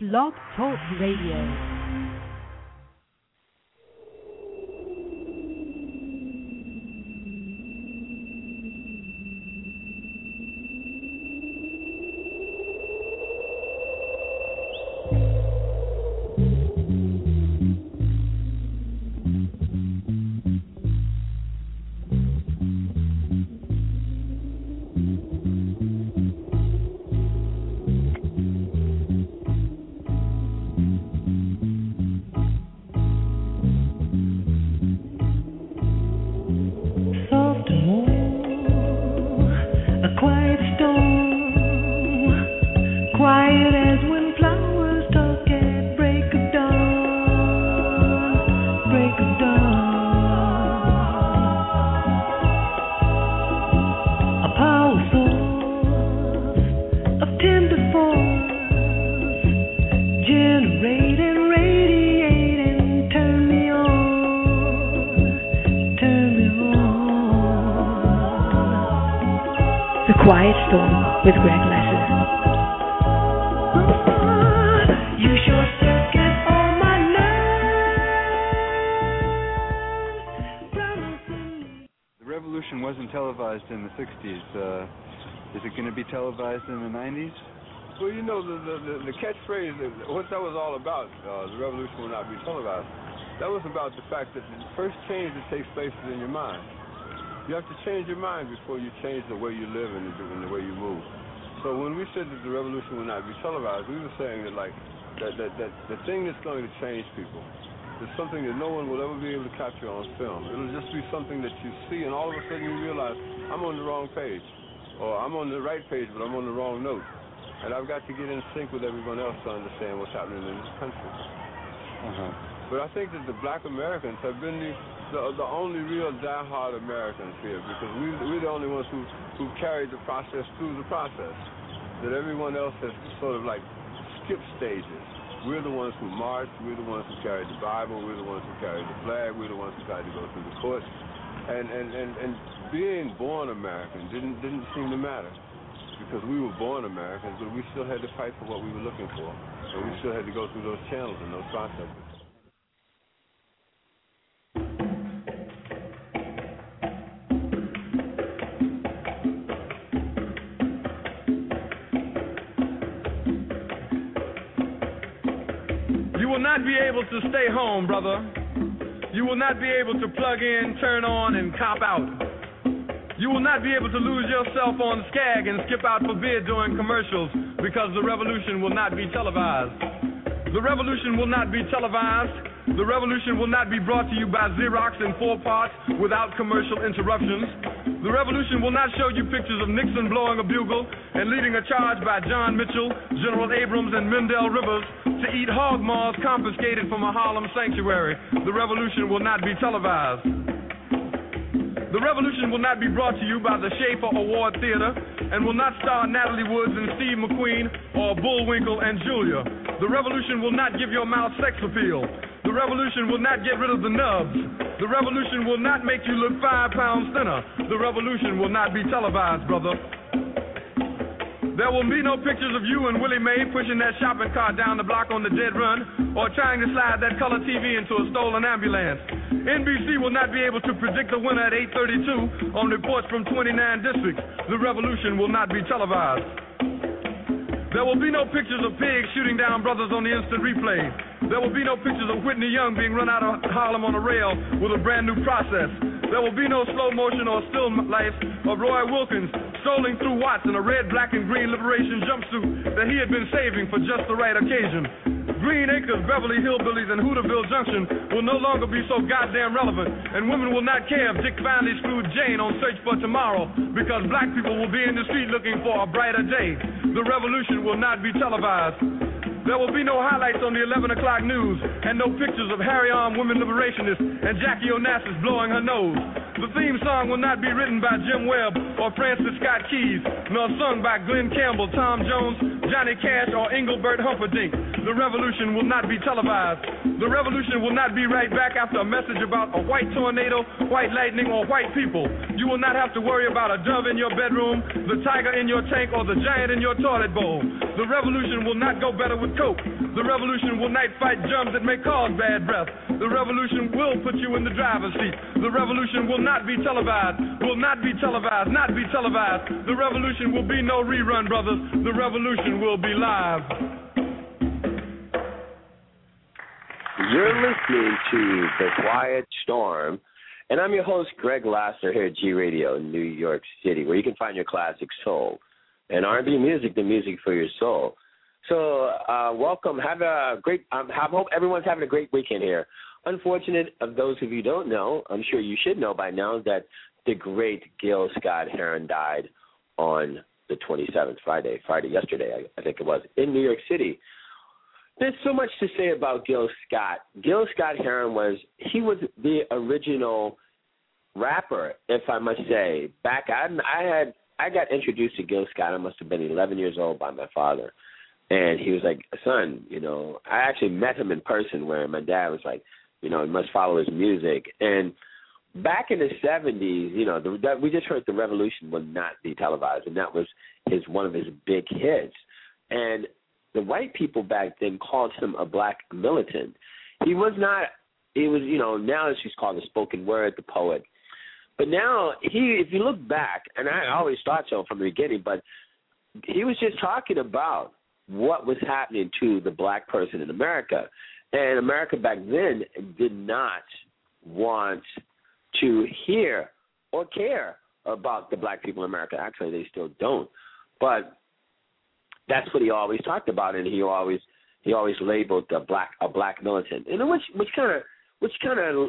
Blog Talk Radio. Quiet Storm with Greg Lesser. You sure circuit all my nerves. The revolution wasn't televised in the 60s. Is it going to be televised in the 90s? Well, you know, the catchphrase, what that was all about, the revolution will not be televised, that was about the fact that the first change that takes place is in your mind. You have to change your mind before you change the way you live and the way you move. So when we said that the revolution will not be televised, we were saying that that the thing that's going to change people is something that no one will ever be able to capture on film. It'll just be something that you see, and all of a sudden you realize, I'm on the wrong page, or I'm on the right page, but I'm on the wrong note. And I've got to get in sync with everyone else to understand what's happening in this country. But I think that the black Americans have been the only real die-hard Americans here, because we're the only ones who carried the process through the process. That everyone else has sort of like skipped stages. We're the ones who marched, we're the ones who carried the Bible, we're the ones who carried the flag, we're the ones who tried to go through the courts. And being born American didn't seem to matter, because we were born Americans, but we still had to fight for what we were looking for. And we still had to go through those channels and those processes. You will not be able to stay home, brother. You will not be able to plug in, turn on, and cop out. You will not be able to lose yourself on Skag and skip out for beer during commercials, because the revolution will not be televised. The revolution will not be televised. The revolution will not be brought to you by Xerox in 4 parts without commercial interruptions. The revolution will not show you pictures of Nixon blowing a bugle and leading a charge by John Mitchell, General Abrams, and Mendel Rivers to eat hog maws confiscated from a Harlem sanctuary. The revolution will not be televised. The revolution will not be brought to you by the Schaefer Award Theater and will not star Natalie Woods and Steve McQueen or Bullwinkle and Julia. The revolution will not give your mouth sex appeal. The revolution will not get rid of the nubs. The revolution will not make you look 5 pounds thinner. The revolution will not be televised, brother. There will be no pictures of you and Willie Mae pushing that shopping cart down the block on the dead run or trying to slide that color TV into a stolen ambulance. NBC will not be able to predict the winner at 8:32 on reports from 29 districts. The revolution will not be televised. There will be no pictures of pigs shooting down brothers on the instant replay. There will be no pictures of Whitney Young being run out of Harlem on a rail with a brand new process. There will be no slow motion or still life of Roy Wilkins strolling through Watts in a red, black, and green liberation jumpsuit that he had been saving for just the right occasion. Green Acres, Beverly Hillbillies, and Hooterville Junction will no longer be so goddamn relevant, and women will not care if Dick finally screwed Jane on Search for Tomorrow, because black people will be in the street looking for a brighter day. The revolution will not be televised. There will be no highlights on the 11 o'clock news and no pictures of Harry-armed women liberationists and Jackie Onassis blowing her nose. The theme song will not be written by Jim Webb or Francis Scott Keys, nor sung by Glenn Campbell, Tom Jones, Johnny Cash, or Engelbert Humperdinck. The revolution revolution will not be televised. The revolution will not be right back after a message about a white tornado, white lightning, or white people. You will not have to worry about a dove in your bedroom, the tiger in your tank, or the giant in your toilet bowl. The revolution will not go better with coke. The revolution will not fight germs that may cause bad breath. The revolution will put you in the driver's seat. The revolution will not be televised, will not be televised, not be televised. The revolution will be no rerun, brothers. The revolution will be live. You're listening to The Quiet Storm, and I'm your host, Greg Lasser, here at G Radio in New York City, where you can find your classic soul and R&B music, the music for your soul. So welcome. Have a great. I hope everyone's having a great weekend here. Unfortunate of those of you who don't know, I'm sure you should know by now that the great Gil Scott-Heron died on the 27th, Friday yesterday, I think it was, in New York City. There's so much to say about Gil Scott. Gil Scott-Heron was the original rapper, if I must say. I got introduced to Gil Scott. I must have been 11 years old by my father. And he was like, son, I actually met him in person where my dad was like, you must follow his music. And back in the 70s, we just heard The Revolution would not be televised, and that was one of his big hits. And the white people back then called him a black militant. He was not. He was, now it's just called the spoken word, the poet. But now if you look back, and I always thought so from the beginning, but he was just talking about what was happening to the black person in America. And America back then did not want to hear or care about the black people in America. Actually, they still don't. But that's what he always talked about, and he always labeled a black militant. And which kind of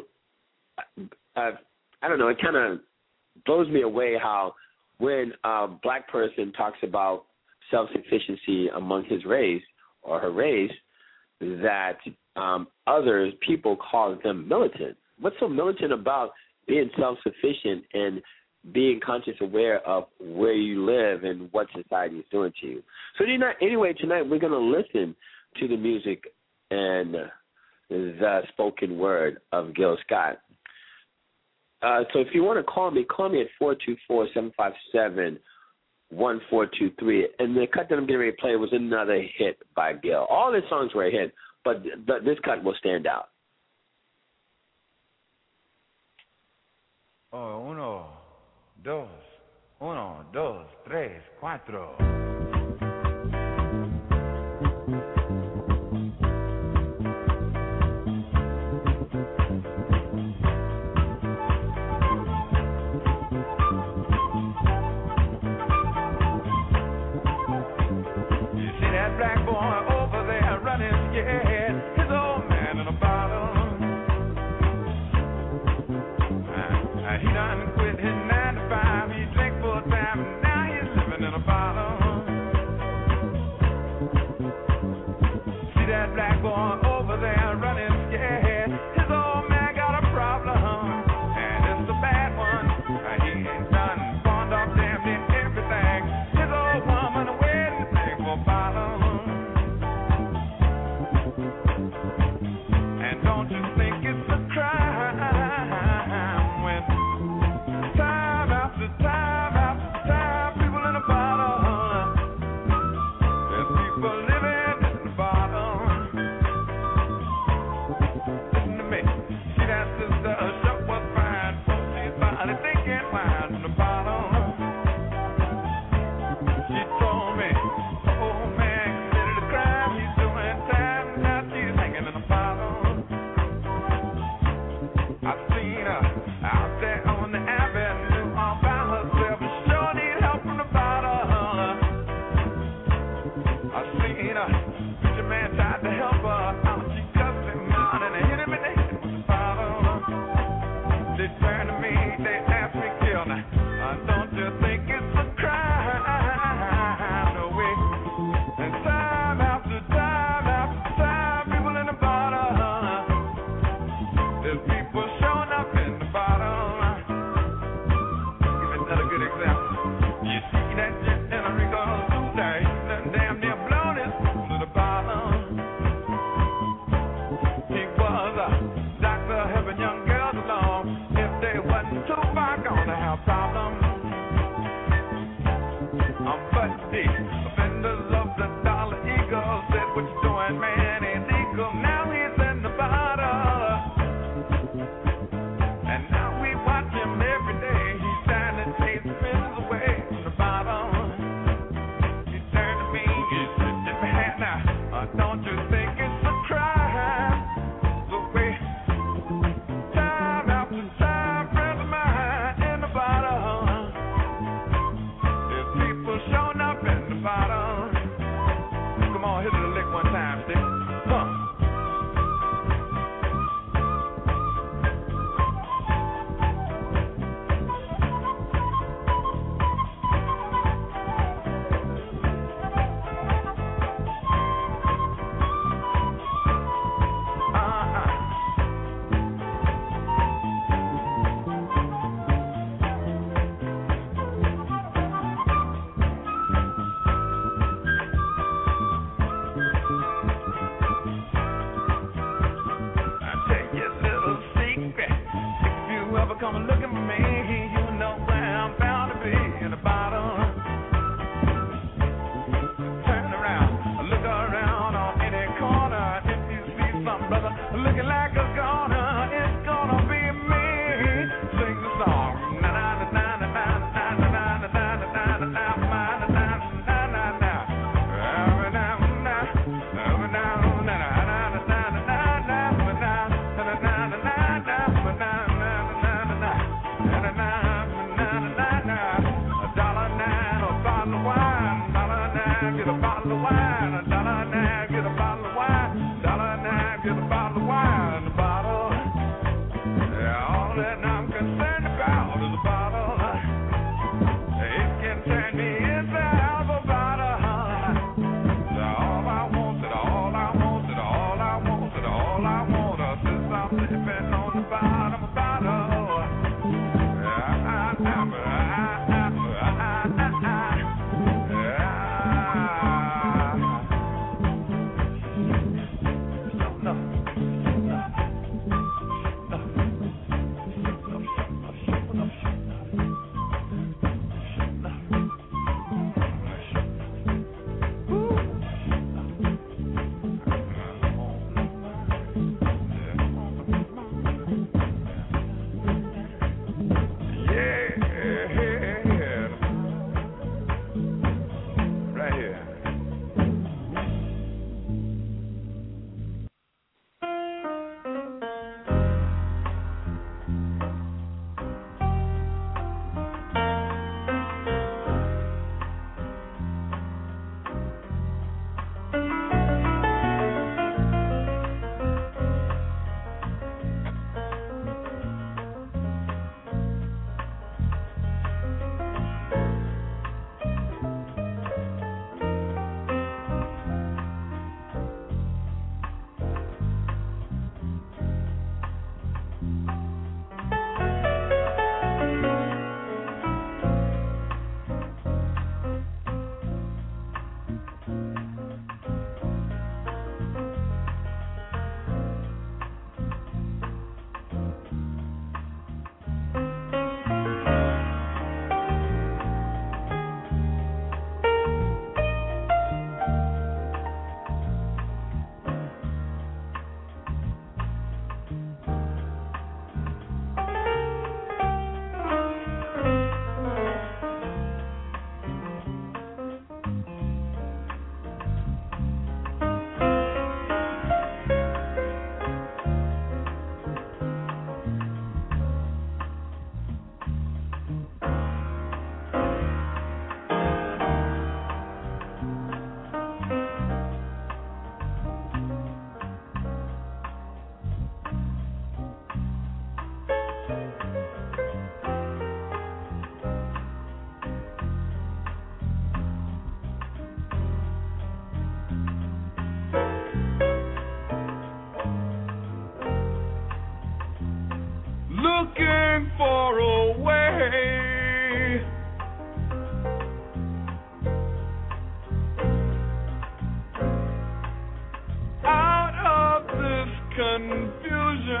I don't know. It kind of blows me away how when a black person talks about self-sufficiency among his race or her race, that people call them militant. What's so militant about being self-sufficient and being conscious aware of where you live and what society is doing to you? So anyway, tonight we're going to listen to the music and the spoken word of Gil Scott. So if you want to call me at 424-757-1423. And the cut that I'm getting ready to play was another hit by Gil. All his songs were a hit, but this cut will stand out. Oh, 1, 2, 3, 4. He done quit his 9 to 5. He drank full time, and now he's living in a bottle. See that black boy over there running scared. His old man got a problem, and it's a bad one. He ain't done pawned off damn near everything. His old woman waiting for a bottle. And don't you think it's a crime? white man illegal. Now he's in the bottle. And now we watch him every day. He's trying to chase friends away from the bottle. He turned to me, he said, "Get my hand now. Don't you think it's a crime? The way time after time, friends of mine in the bottle. There's people showing up in the bottle." Come on, hit the lick one time, stick. Come and look at me, you know where I'm bound to be in the bottle. Turn around, look around on any corner. If you see some brother looking like a goner, it's gonna be me. Sing the song. Na na na na na na na na na na na na na na. Get a bottle of wine, $1.09, get a bottle of wine, $1.09, get a bottle of wine, the bottle. Yeah, all that I'm concerned about is a bottle. It can turn me inside of a bottle. All I want, all I want, all I want, all I want, since I'm living on the bottom of a bottle. Looking for a way out of this confusion.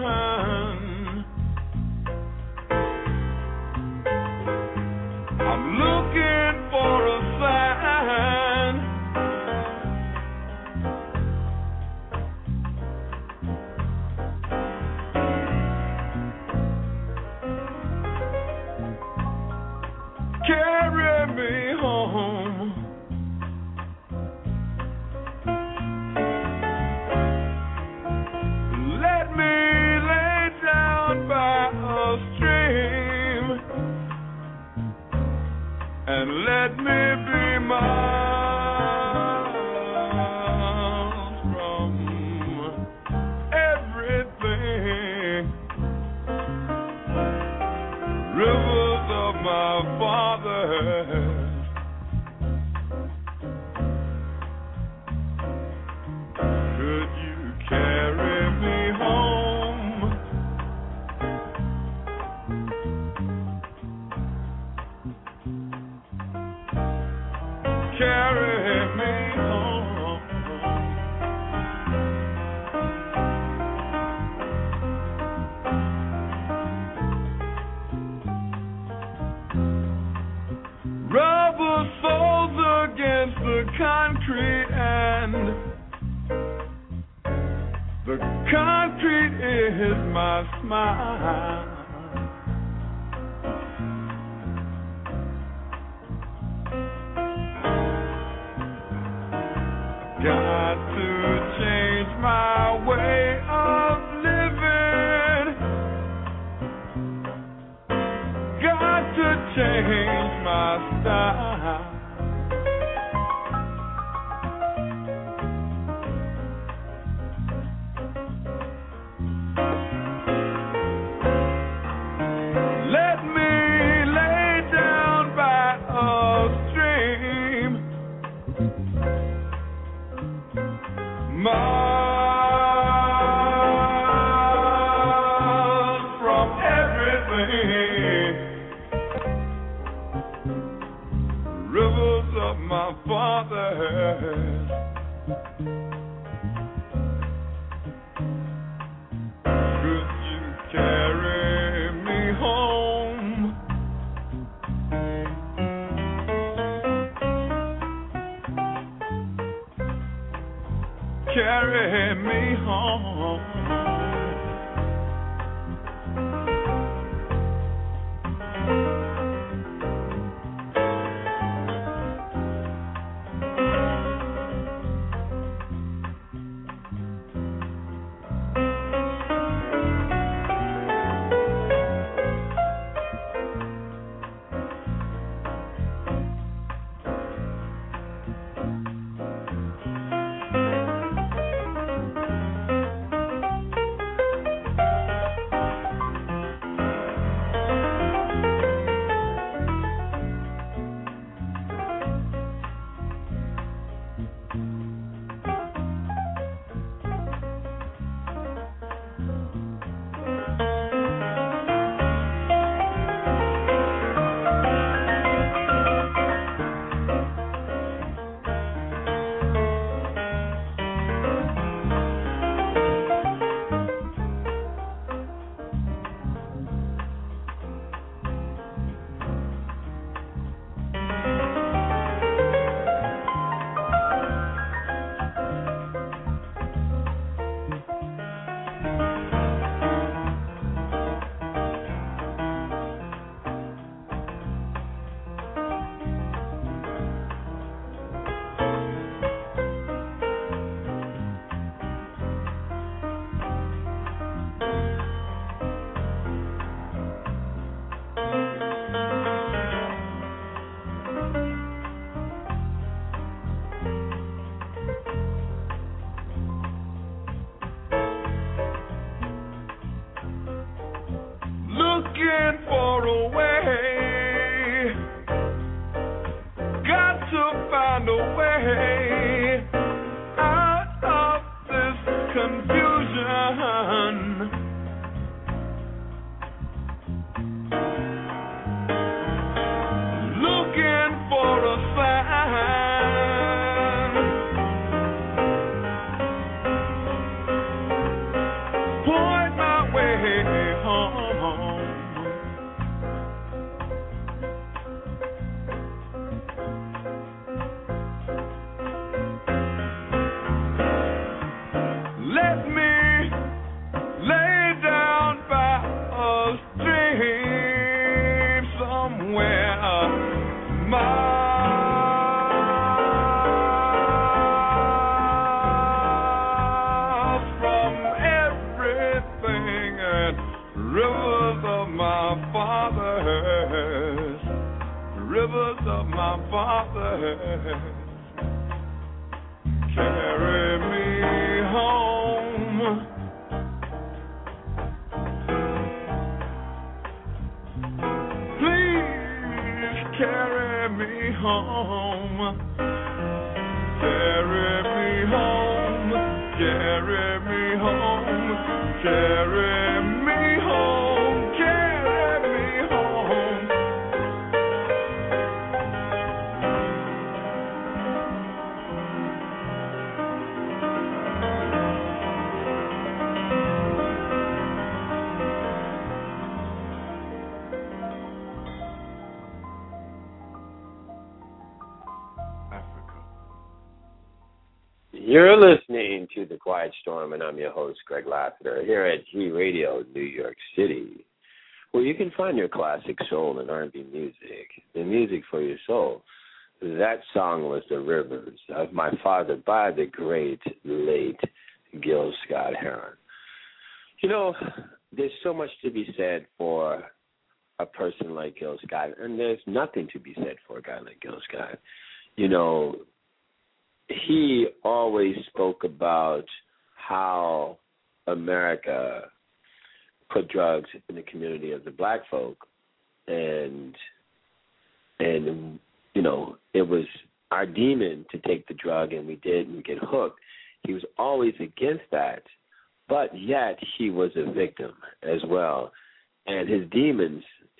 I'm looking for a sign Concrete is my smile. Got to change my way of living. Got to change my style. Let me lay down by a stream. Miles from everything, rivers of my fathers, could you carry me home? Carry me home. Looking for a way, got to find a way out of this confusion. Looking for a sign, point my way home. Let me lay down by a stream somewhere, miles from everything, and rivers of my fathers, rivers of my fathers, carry me home. Please carry me home. Carry me home. Carry me home. Carry me home. Carry me home. You're listening to The Quiet Storm, and I'm your host, Greg Lassiter, here at G Radio, New York City, where you can find your classic soul and R&B music, the music for your soul. That song was The Rivers of My Father by the great, late Gil Scott-Heron. You know, there's so much to be said for a person like Gil Scott, and there's nothing to be said for a guy like Gil Scott. You know, he always spoke about how America put drugs in the community of the black folk, and you know, it was our demon to take the drug, and we did, and we get hooked. He was always against that, but yet he was a victim as well, and his demons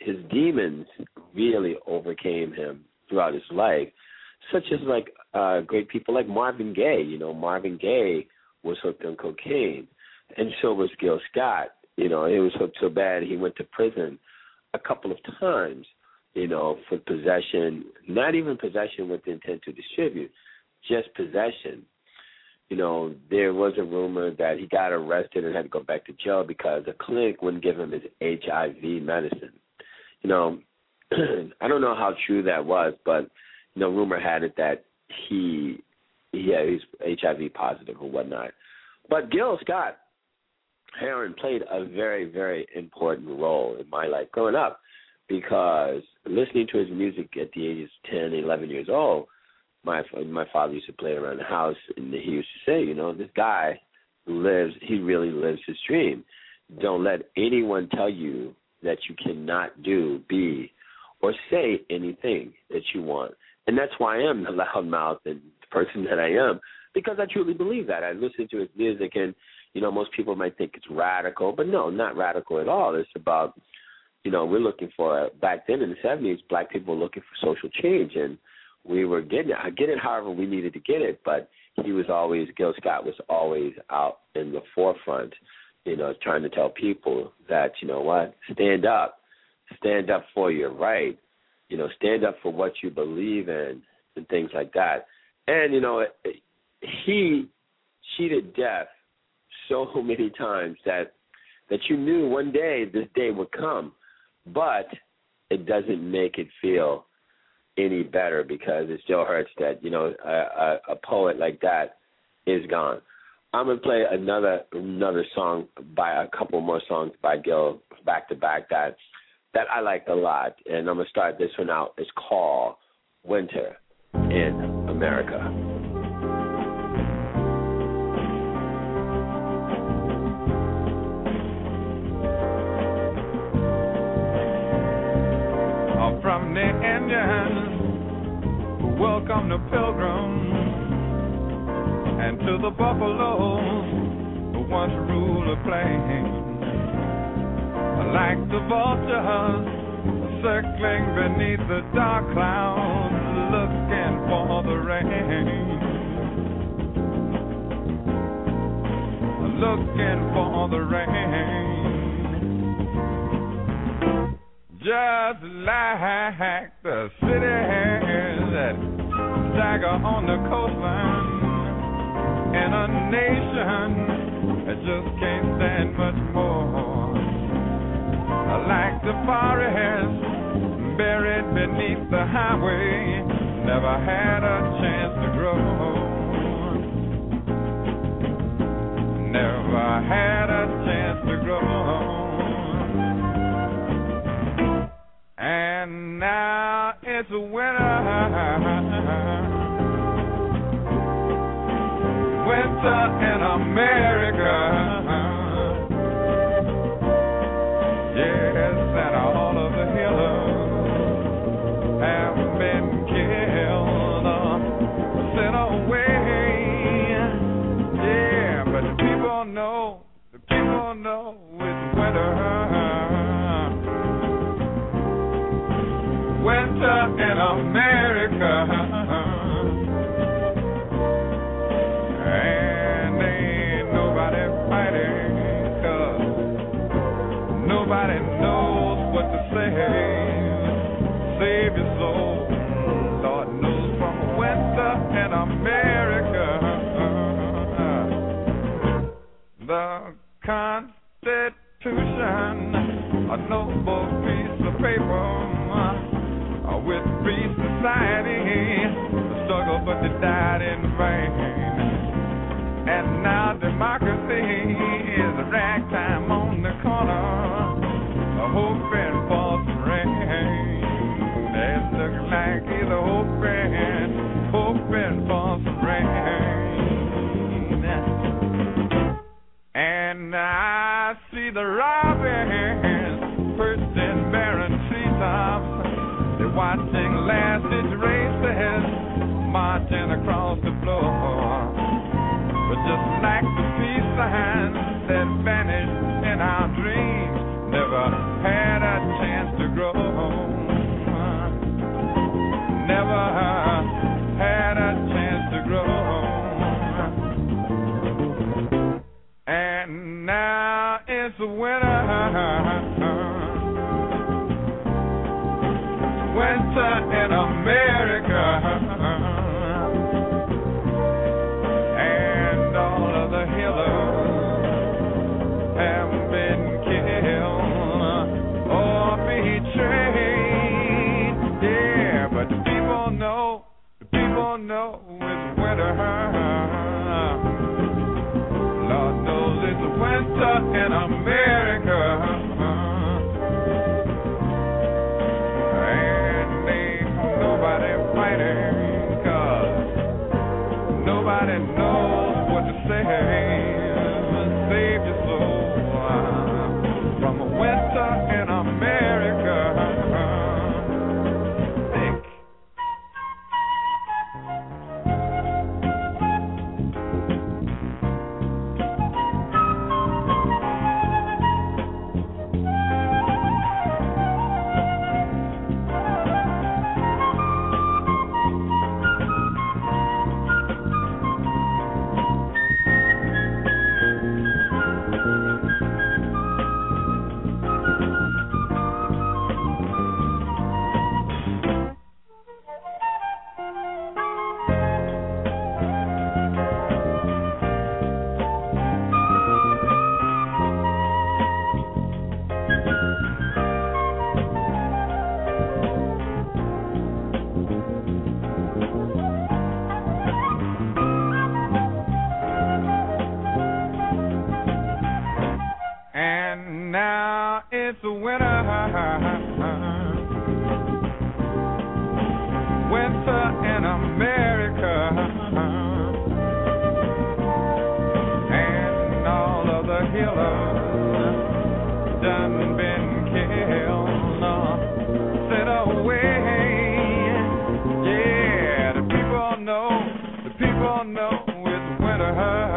really overcame him throughout his life, such as like great people like Marvin Gaye. You know, Marvin Gaye was hooked on cocaine, and so was Gil Scott. You know, he was hooked so bad he went to prison a couple of times, you know, for possession, not even possession with the intent to distribute, just possession. You know, there was a rumor that he got arrested and had to go back to jail because the clinic wouldn't give him his HIV medicine. You know, I don't know how true that was, but, you know, rumor had it that he's HIV positive or whatnot. But Gil Scott-Heron played a very, very important role in my life growing up, because listening to his music at the age of 10, 11 years old, my father used to play it around the house, and he used to say, you know, this guy he really lives his dream. Don't let anyone tell you that you cannot do, be, or say anything that you want. And that's why I am the loudmouth and the person that I am, because I truly believe that. I listen to his music, and, you know, most people might think it's radical, but no, not radical at all. It's about, you know, we're looking for, back then in the 70s, black people were looking for social change, and we were getting it however we needed to get it, but Gil Scott was always out in the forefront, you know, trying to tell people that, you know what, stand up for your right, you know, stand up for what you believe in and things like that. And, you know, he cheated death so many times that you knew one day this day would come, but it doesn't make it feel any better, because it still hurts that, you know, a poet like that is gone. I'm going to play another song, by a couple more songs by Gil back to back that I liked a lot, and I'm going to start this one out. It's called Winter in America. From the Indians who welcome the pilgrims, and to the buffaloes who once ruled the plains, like the vultures circling beneath the dark clouds, looking for the rain, looking for the rain. Just like the cities that stagger on the coastline, in a nation that just can't stand much more. Like the forest buried beneath the highway, never had a chance to grow. Never had a chance to grow. And now it's winter, winter in America. Yes, and all of the healers have been killed, sent away. Yeah, but the people know it's winter. Winter in America, and ain't nobody fighting, 'cause nobody knows what to save your soul. Lord knows, from winter in America. Constitution, a noble piece of paper with free society, the struggle but they died in vain. And now democracy is a ragtime on the corner, hoping for some rain. It's looking like he's hoping for some rain. And I see the robins perched in barren treetops. They're watching last ditch races marching across the floor. But just like the peace signs that vanished in our dreams, never had a chance to grow. Never had a chance to grow. And now it's winter. Winter in America. And all of the healers have been killed or betrayed. Yeah, but the people know it's winter. Lord knows it's winter in America. And ain't nobody fighting, 'cause nobody knows what to say. Save your soul from a winter in America. Think. It's a winter, winter in America, and all of the healers done been killed, sent away. Yeah, the people know it's winter.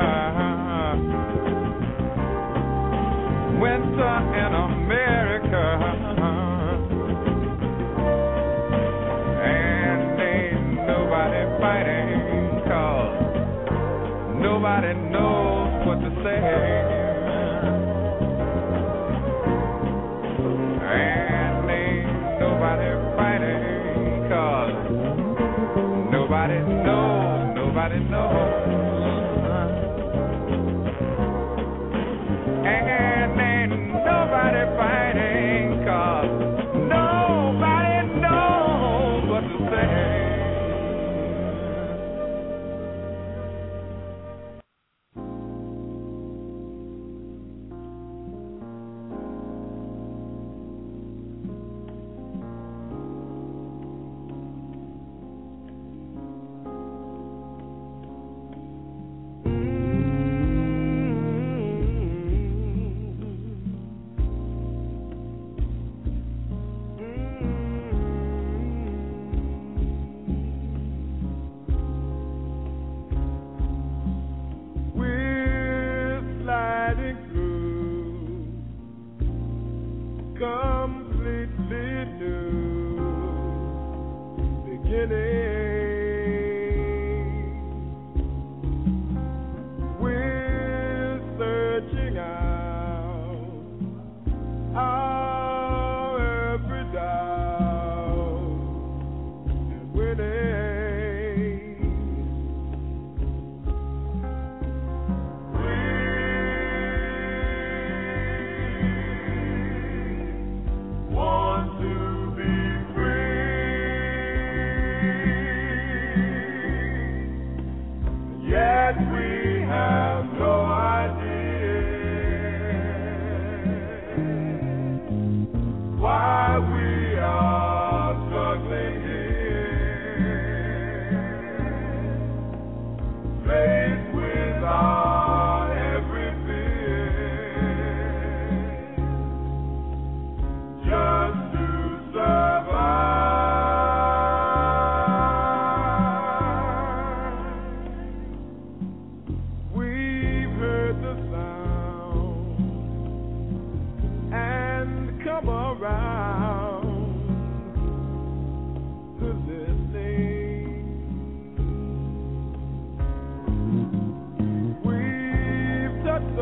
Winter in America, and ain't nobody fighting, 'cause nobody knows what to say. And ain't nobody fighting, 'cause nobody knows. And ain't nobody fighting, 'cause nobody knows what to say.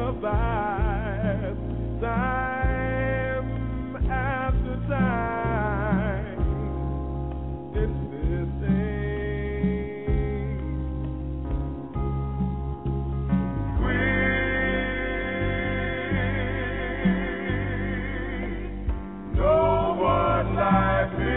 survive time after time in this age. We know what life is.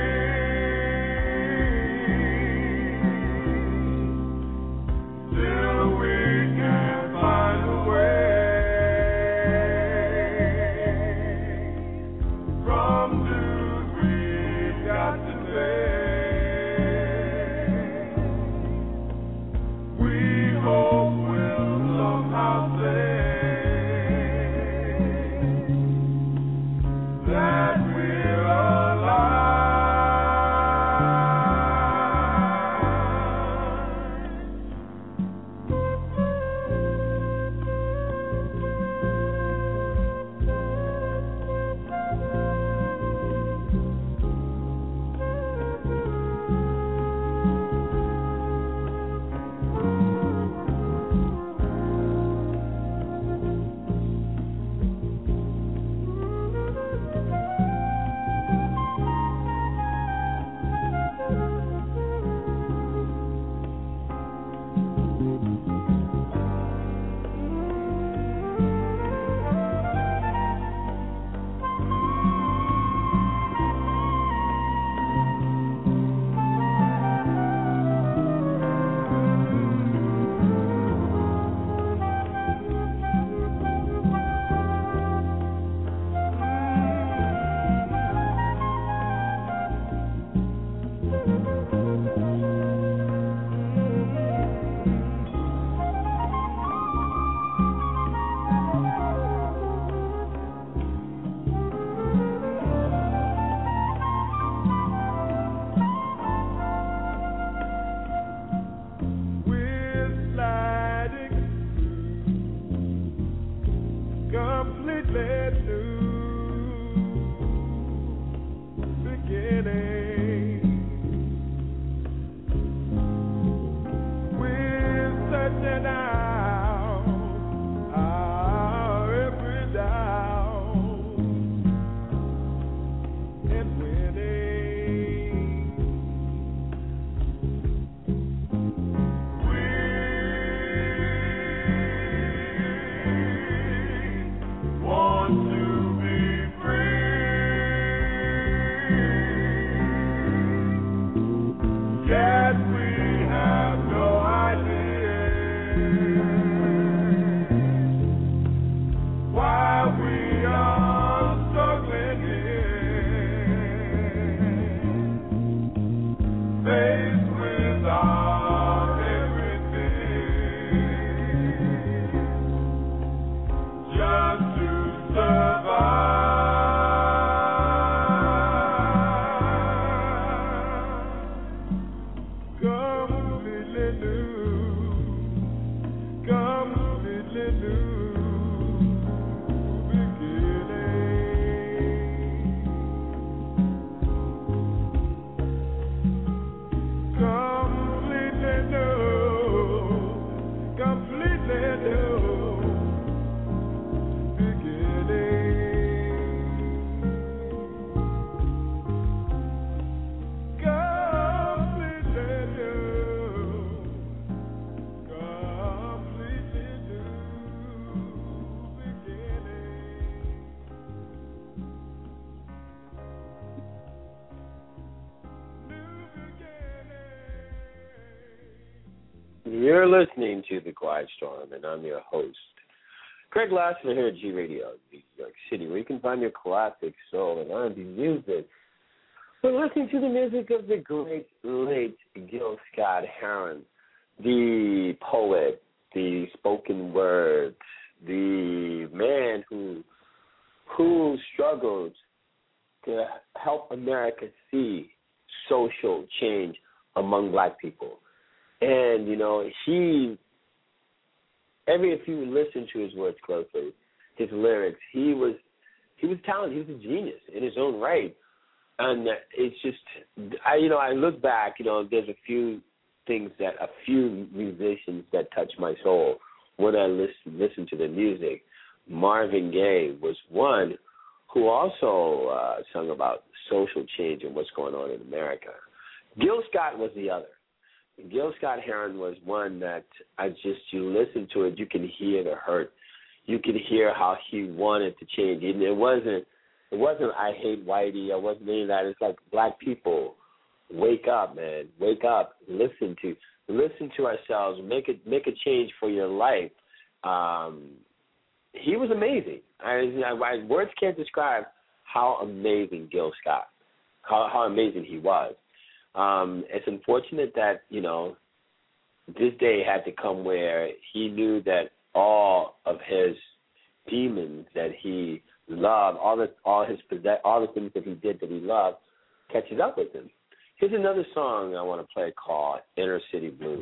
You're listening to The Quiet Storm, and I'm your host, Greg Lassner, here at G Radio, New York City, where you can find your classic soul and R&B music. We're listening to the music of the great, late Gil Scott-Heron, the poet, the spoken word, the man who struggled to help America see social change among black people. And, you know, if you listen to his words closely, his lyrics, he was talented. He was a genius in his own right. And it's just, I look back, there's a few musicians that touch my soul. when I listened to the music, Marvin Gaye was one who also sung about social change and what's going on in America. Gil Scott was the other. Gil Scott-Heron was one that you listen to it, you can hear the hurt. You can hear how he wanted to change. And it wasn't I hate whitey, it wasn't any of that. It's like black people, wake up, man. Wake up. Listen to ourselves. Make a change for your life. He was amazing. Words can't describe how amazing Gil Scott, how amazing he was. It's unfortunate that, this day had to come where he knew that all of his demons that he loved, all the things that he did that he loved, catches up with him. Here's another song I want to play called Inner City Blues.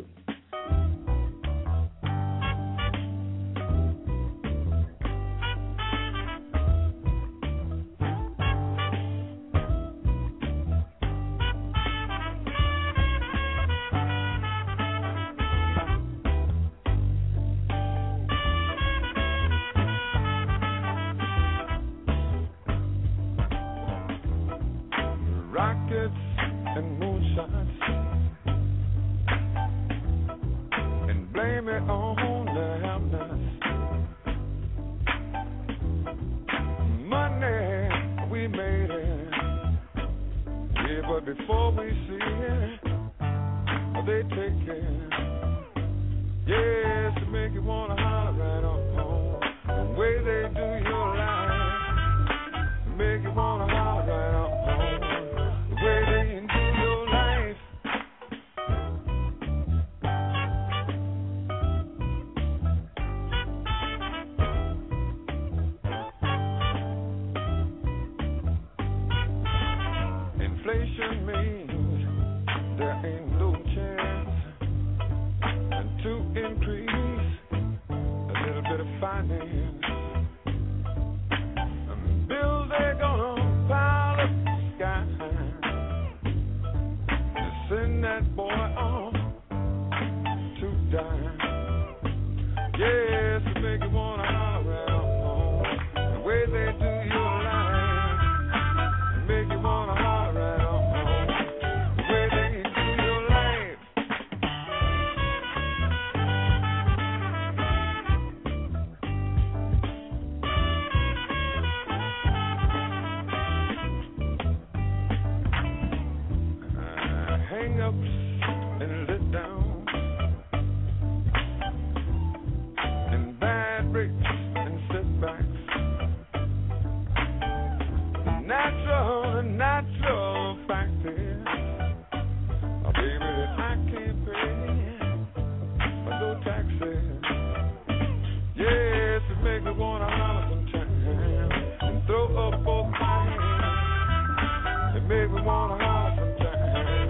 Rockets and moonshots, and blame it on the have-nots. Money, we made it, yeah, but before we see it, they take it. Yes, to make you wanna holler right on home. The way they do your life, to make you wanna holler right on home. The way they do your life. Inflation means there ain't no chance to increase a little bit of finance. Bills they're gonna pile up the sky. Send that boy off to die. Yes, to make you wanna holler right on home. The way they do your life, to make you wanna holler right on home. The way they do your life. Hang-ups and let down, and bad breaks and setbacks. The natural fact is, baby, that I can't pay no taxes. Yes, it makes me wanna holler sometimes and throw up both my hands. It makes me wanna holler sometimes.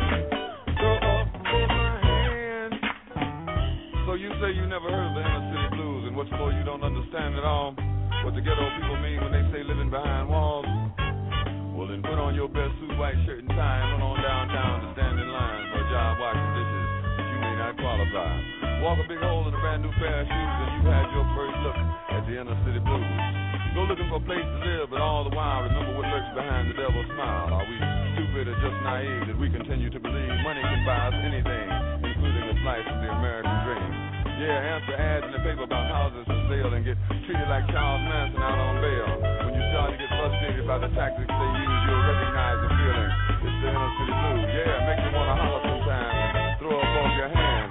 So you say you never heard of the inner city blues, and what's more, you don't understand at all what the ghetto people mean when they say living behind walls. Well, then put on your best suit, white shirt and tie, and run on downtown to stand in line for a job washing dishes that you may not qualify. Walk a big hole in a brand new pair of shoes, and you've had your first look at the inner city blues. Go looking for a place to live, but all the while remember what lurks behind the devil's smile. Are we stupid or just naive that we continue to believe money can buy us anything, including a slice of the American dream? Yeah, answer ads in the paper about houses for sale and get treated like Charles Manson out on bail. When you start to get frustrated by the tactics they use, you'll recognize the feeling. It's the inner city blues. Yeah, make you want to holler sometimes and throw up both your hands.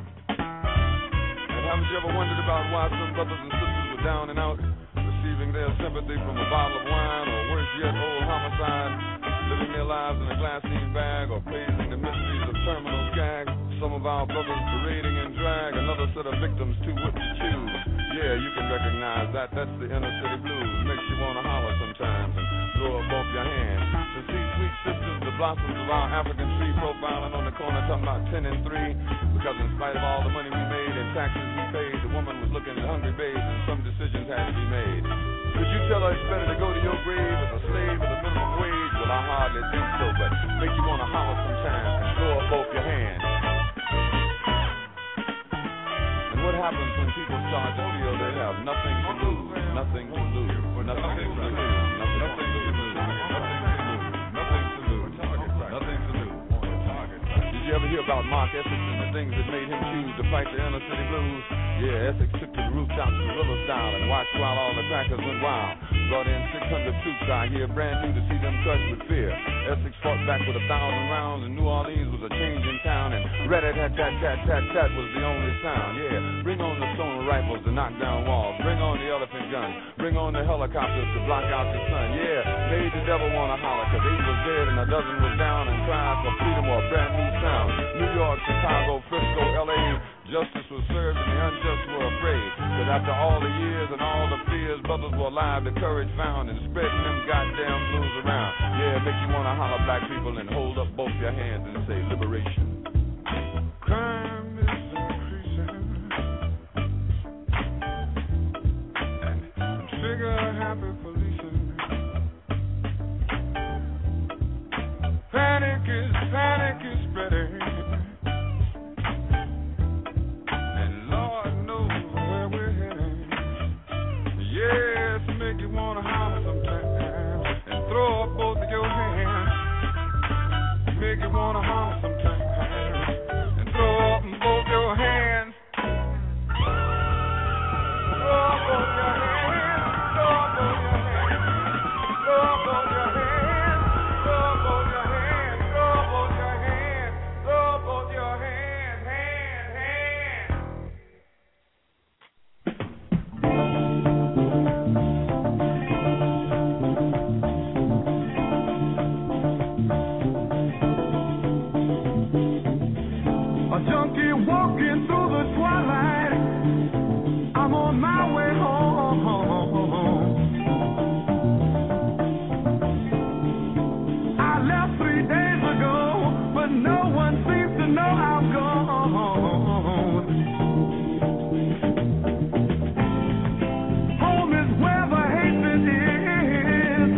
And haven't you ever wondered about why some brothers and sisters were down and out, receiving their sympathy from a bottle of wine, or worse yet, old homicide, living their lives in a glassine bag, or praising the mysteries of terminal gag? Some of our brothers parading in drag, another set of victims too whipped to choose. Yeah, you can recognize that. That's the inner city blues. Makes you want to holler sometimes and throw up both your hands. To see sweet sisters, the blossoms of our African tree, profiling on the corner talking about 10 and 3. Because in spite of all the money we made and taxes we paid, the woman was looking at hungry babes and some decisions had to be made. Could you tell her it's better to go to your grave as a slave with a minimum wage? Well, I hardly think so, but make you want to holler sometimes and throw up both your hands. What happens when people start to feel they have nothing to lose, nothing to lose, nothing to lose, nothing to lose, nothing to lose, nothing to lose. Did you ever hear about Mark Essex and the things that made him choose to fight the inner city blues? Yeah, Essex took to the rooftops guerrilla style and watched while all the crackers went wild. Brought in 600 troops out here, brand new to see them crushed with fear. Essex fought back with 1,000 rounds, and New Orleans was a changing town, and rat-a-tat-tat-tat-tat-tat was the only sound. Yeah, bring on the stoner rifles to knock down walls, bring on the elephant guns, bring on the helicopters to block out the sun. Yeah, made the devil wanna holler, 'cause 8 was dead and a dozen was down, and cried for freedom or a brand new sound. New York, Chicago, Frisco, L.A., justice was served and the unjust were afraid. But after all the years and all the fears, brothers were alive, the courage found, and spreading them goddamn blues around. Yeah, make you want to holler, black people, and hold up both your hands and say liberation. Crime is increasing, and trigger happy policing. Panic is spreading. Make you wanna holler sometimes and throw up both of your hands. Make you wanna holler sometimes and throw up both your hands. Throw up both your hands. Throw up both your hands. Throw up both your hands. Throw up both your hands. Throw up both your hands. Throw up both your hands. Hands. Walking through the twilight, I'm on my way home. I left 3 days ago, but no one seems to know I'm gone. Home is where the hatred is.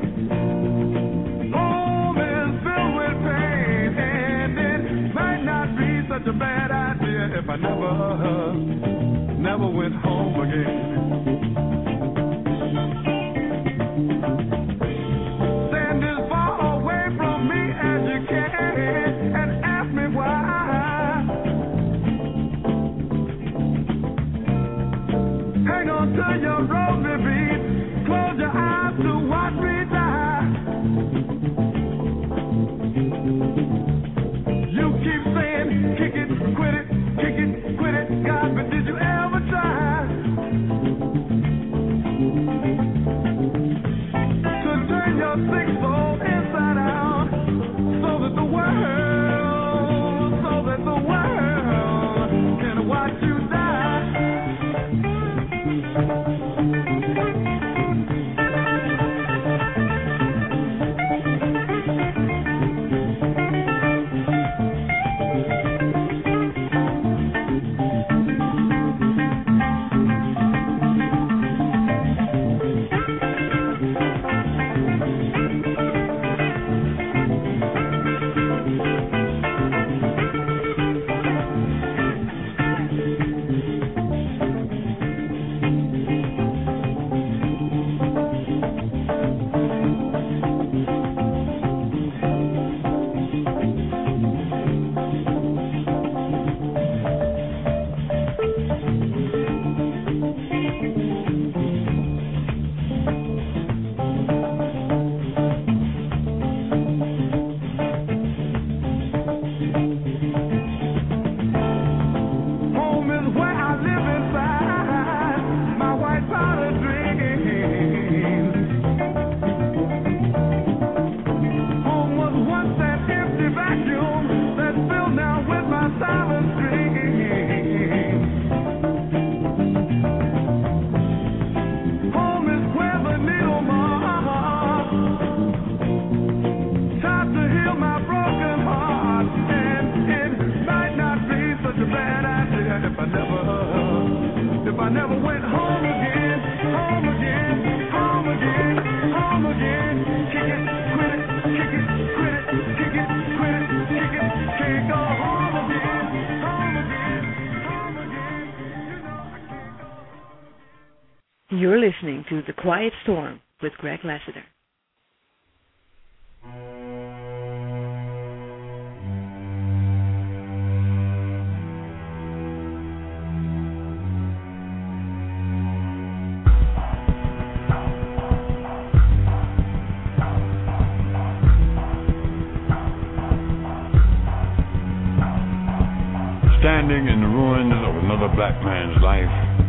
Home is filled with pain, and it might not be such a bad idea if I never went home again. Stand as far away from me as you can and ask me why. Hang on to your rosy beat, close your eyes to watch me die. You keep saying, kick it, quit it, kick it, quit it, God, but did you ever try to turn your sick soul inside out so that the world can watch you die? You're listening to The Quiet Storm with Greg Lassiter. Standing in the ruins of another black man's life,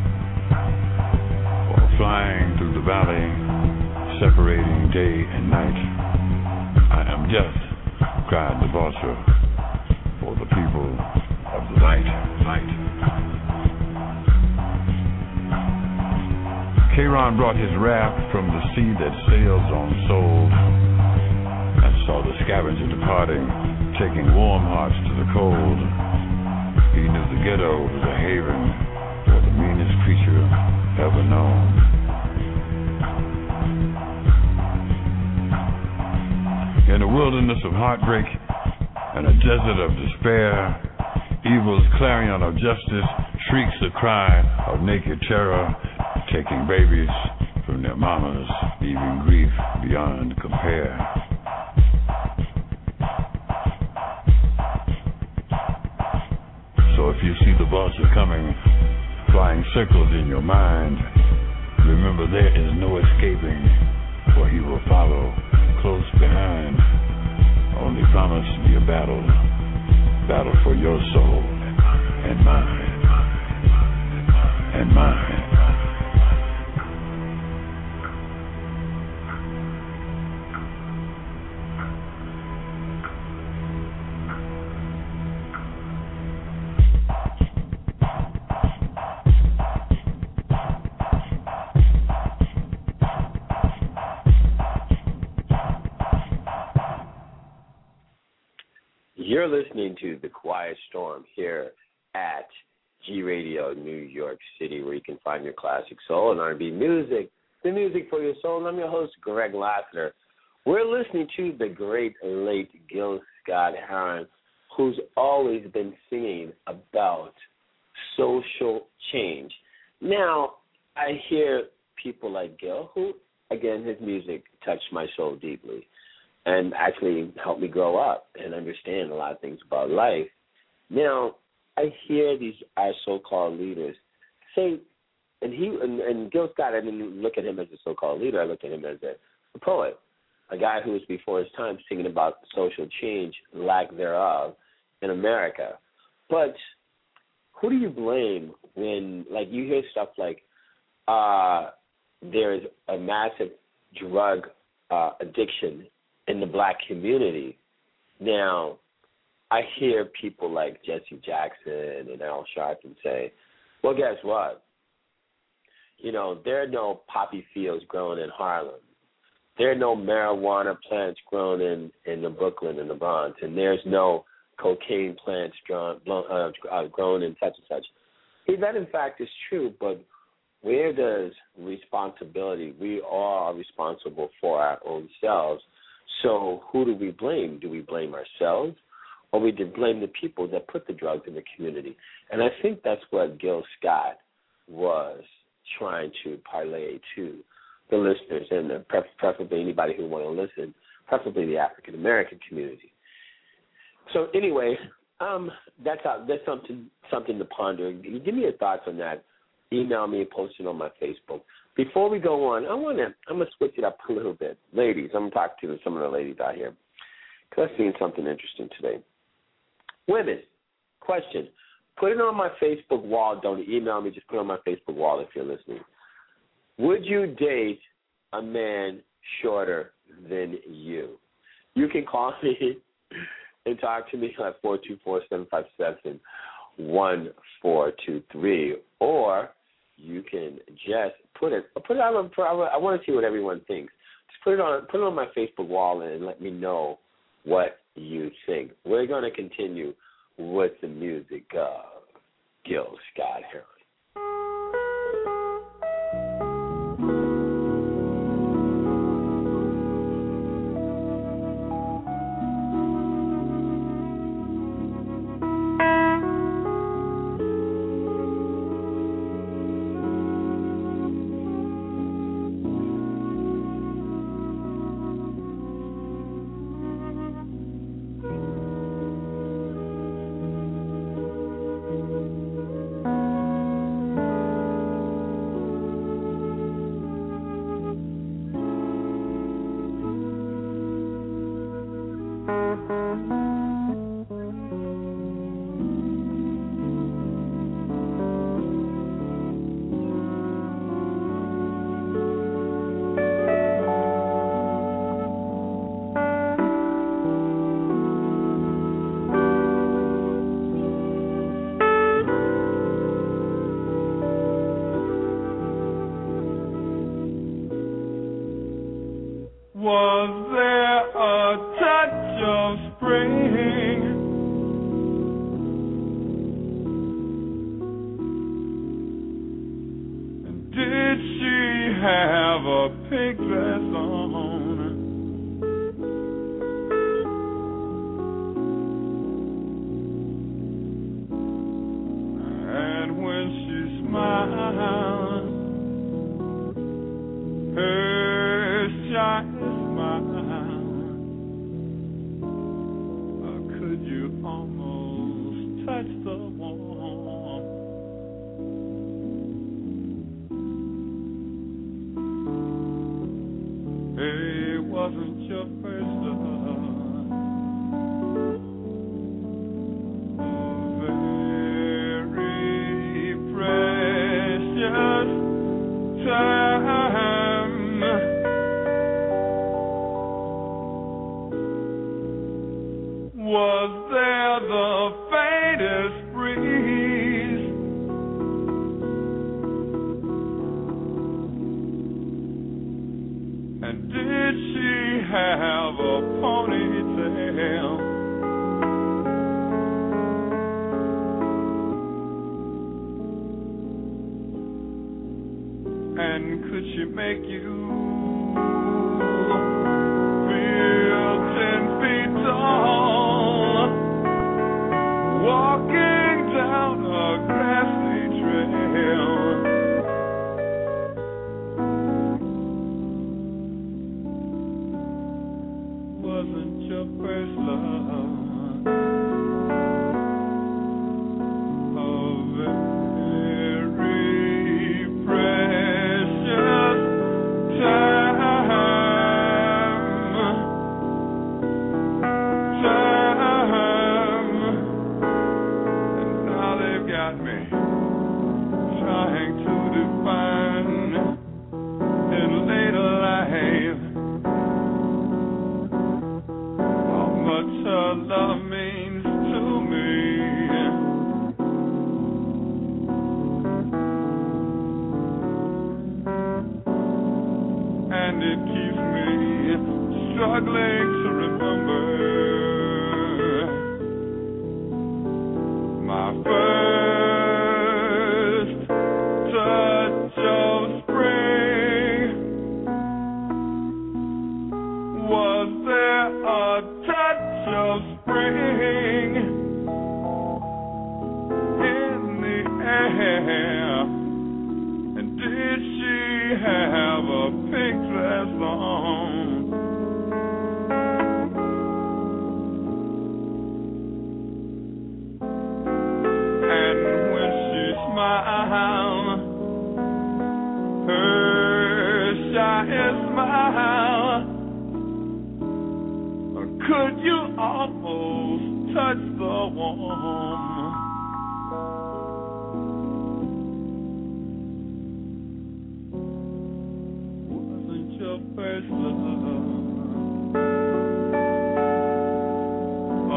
or flying through the valley, separating day and night, I am just, cried the vulture, for the people of the light. Charon brought his raft from the sea that sails on souls, and saw the scavenger departing, taking warm hearts to the cold. He knew the ghetto was a haven for the meanest creature ever known. In a wilderness of heartbreak and a desert of despair, evil's clarion of justice shrieks the cry of naked terror, taking babies from their mamas, leaving grief beyond compare. So if you see the vulture coming, flying circles in your mind, remember there is no escaping, for he will follow close behind. Only promise me a battle for your soul and mine, and mine. You're listening to The Quiet Storm here at G Radio, New York City, where you can find your classic soul and R&B music, the music for your soul. And I'm your host, Greg Lassiter. We're listening to the great late Gil Scott-Heron, who's always been singing about social change. Now, I hear people like Gil, who, again, his music touched my soul deeply and actually helped me grow up and understand a lot of things about life. Now, I hear these our so-called leaders say, and Gil Scott, I didn't look at him as a so-called leader. I looked at him as a poet, a guy who was before his time singing about social change, lack thereof, in America. But who do you blame when, like, you hear stuff like there is a massive drug addiction in the black community? Now, I hear people like Jesse Jackson and Al Sharpton say, well, guess what? You know, there are no poppy fields growing in Harlem. There are no marijuana plants grown in the Brooklyn and the Bronx, and there's no cocaine plants grown in such and such. That, in fact, is true, but where does responsibility? We all are responsible for our own selves. So who do we blame? Do we blame ourselves, or we blame the people that put the drugs in the community? And I think that's what Gil Scott was trying to parlay to the listeners, and preferably anybody who want to listen, preferably the African-American community. So anyway, that's something to ponder. Give me your thoughts on that. Email me and post it on my Facebook. Before we go on, I'm gonna switch it up a little bit. Ladies, I'm going to talk to some of the ladies out here, because I've seen something interesting today. Women, question. Put it on my Facebook wall. Don't email me. Just put it on my Facebook wall if you're listening. Would you date a man shorter than you? You can call me and talk to me at 424-757-1423, or you can just put it on. I want to see what everyone thinks. Just put it on my Facebook wall and let me know what you think. We're going to continue with the music of Gil Scott-Heron. Was there a touch of spring? And did she have a pink dress on? And when she smiled, her shy touch the warm. It wasn't your first love. Very precious time. Was there the faintest breeze? And did she have a ponytail? And could she make you feel 10 feet tall? Walking down a grassy trail. Wasn't your first love a very precious love means to me. And it keeps me struggling to remember my first touch of spring. Was there a touch of spring in the air? And did she have a pink dress on? And when she smiled, her shy smile, could you almost touch the warm? Wasn't your first love a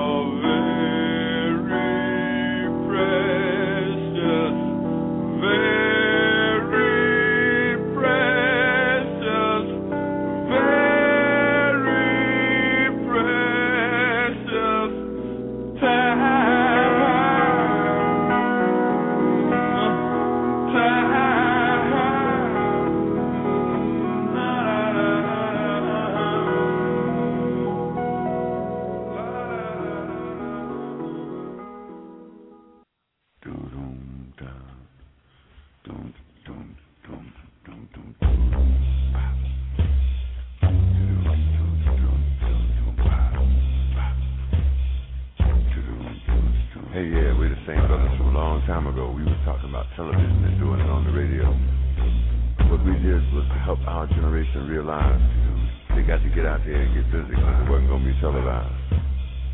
very precious, very precious, very precious Hey, yeah, we're the same brothers from a long time ago. We were talking about television and doing it on the radio. What we did was to help our generation realize they got to get out there and get busy because it wasn't going to be televised.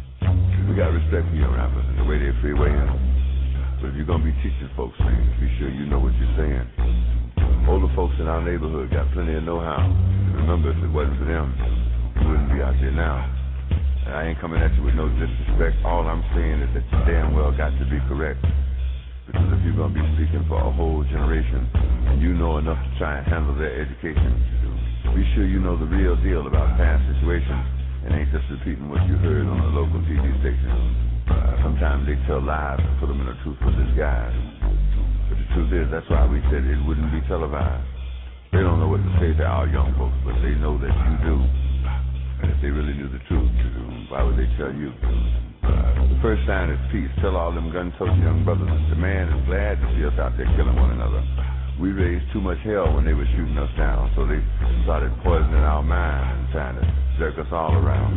We got respect for young rappers and the way they freewaying. But if you're going to be teaching folks things, be sure you know what you're saying. Older folks in our neighborhood got plenty of know-how. Remember, if it wasn't for them, you wouldn't be out there now. And I ain't coming at you with no disrespect. All I'm saying is that you damn well got to be correct. Because if you're going to be speaking for a whole generation and you know enough to try and handle their education, be sure you know the real deal about past situations and ain't just repeating what you heard on a local TV station. Sometimes they tell lies and put them in a truthful disguise. But the truth is, that's why we said it wouldn't be televised. They don't know what to say to our young folks, but they know that you do. And if they really knew the truth, why would they tell you? The first sign is peace. Tell all them gun-toting young brothers that the man is glad to see us out there killing one another. We raised too much hell when they were shooting us down, so they started poisoning our minds and trying to jerk us all around.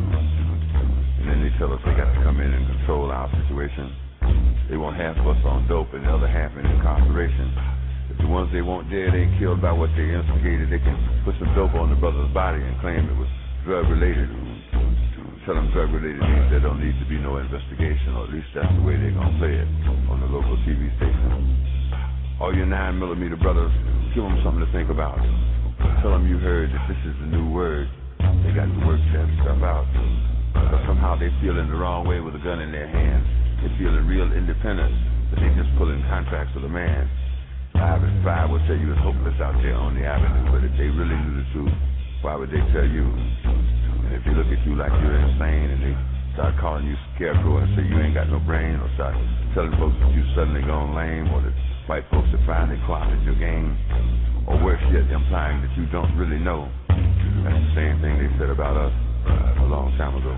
And then they tell us they got to come in and control our situation. They want half of us on dope and the other half in incarceration. If the ones they want dead ain't killed by what they instigated, they can put some dope on the brother's body and claim it was drug-related. Tell them drug-related means there don't need to be no investigation, or at least that's the way they're going to play it on the local TV station. All your 9mm brothers, give them something to think about. Tell them you heard that this is the new word. They got to work that stuff out. But somehow they feeling the wrong way with a gun in their hands. They feeling real independent, but they just pulling contracts with a man. 5 and 5 will tell you it's hopeless out there on the avenue, but if they really knew the truth, why would they tell you? And if they look at you like you're insane and they start calling you scarecrow and say you ain't got no brain, or start telling folks that you suddenly gone lame, or that white folks have finally co-opted your game, or worse yet, implying that you don't really know, that's the same thing they said about us a long time ago.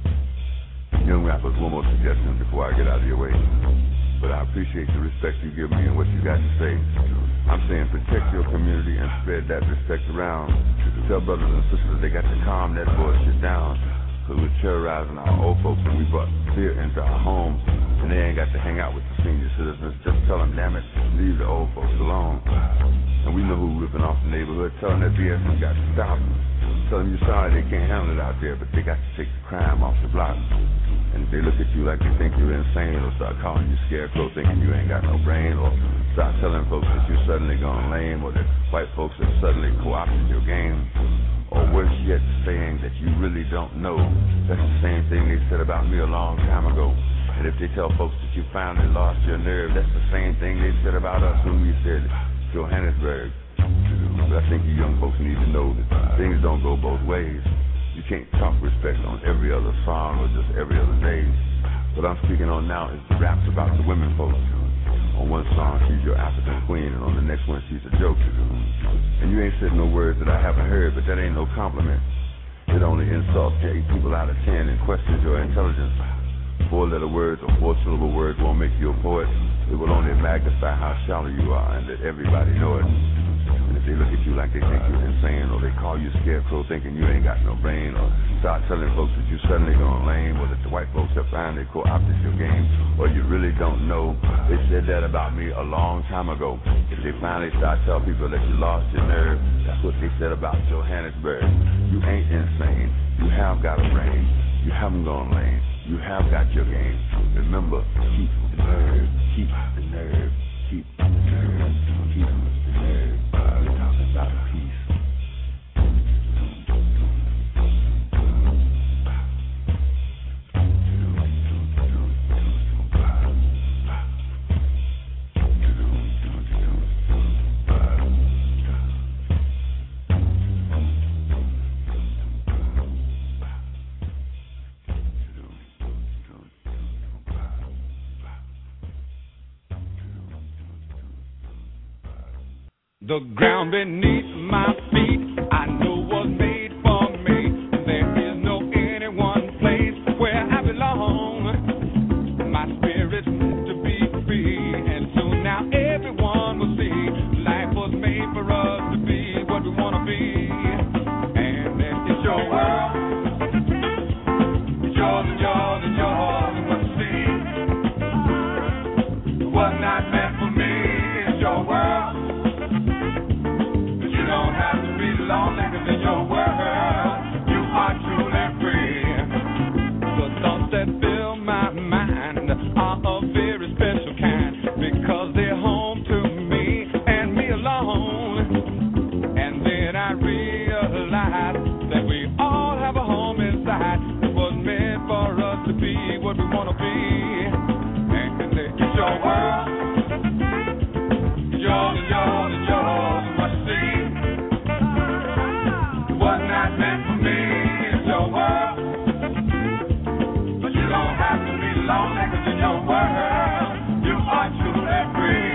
Young rappers, one more suggestion before I get out of your way. But I appreciate the respect you give me and what you got to say. I'm saying protect your community and spread that respect around. Tell brothers and sisters they got to calm that bullshit down, because we're terrorizing our old folks and we brought fear into our homes, and they ain't got to hang out with the senior citizens. Just tell them, damn it, leave the old folks alone. And we know who's ripping off the neighborhood. Tell them that BS has got to stop. Tell them you're sorry they can't handle it out there, but they got to take the crime off the block. And if they look at you like they think you're insane, or start calling you scarecrow thinking you ain't got no brain, or start telling folks that you're suddenly gone lame, or that white folks have suddenly co-opted your game, or worse yet, saying that you really don't know, that's the same thing they said about me a long time ago. And if they tell folks that you finally lost your nerve, that's the same thing they said about us when we said Johannesburg. But I think you young folks need to know that things don't go both ways. You can't talk respect on every other song or just every other day. What I'm speaking on now is the raps about the women folks. On one song, she's your African queen, and on the next one, she's a joke. And you ain't said no words that I haven't heard, but that ain't no compliment. It only insults 8 people out of 10 and questions your intelligence. 4-letter words or 4-syllable words won't make you a poet. It will only magnify how shallow you are and let everybody know it. And if they look at you like they think you're insane, or they call you scarecrow thinking you ain't got no brain, or start telling folks that you suddenly gone lame, or that the white folks have finally co-opted your game, or you really don't know, they said that about me a long time ago. If they finally start telling people that you lost your nerve, that's what they said about Johannesburg. You ain't insane. You have got a brain. You haven't gone lame. You have got your game. Remember, keep the nerve. Keep the nerve. Keep the nerve. Keep the nerve. We're talking about peace. The ground beneath my feet, I know was made for me. There is no any one place where I belong. My spirit's meant to be free, and soon now everyone will see life was made for us to be what we want to be. And it's your world. It's yours and yours and yours, and what you see was not meant for me. It's your world. Don't have to be wanna be. And it's your world. Yours and yours and yours. What you see was not meant for me. It's your world. But you don't have to be lonely, 'cause in your world you are truly free.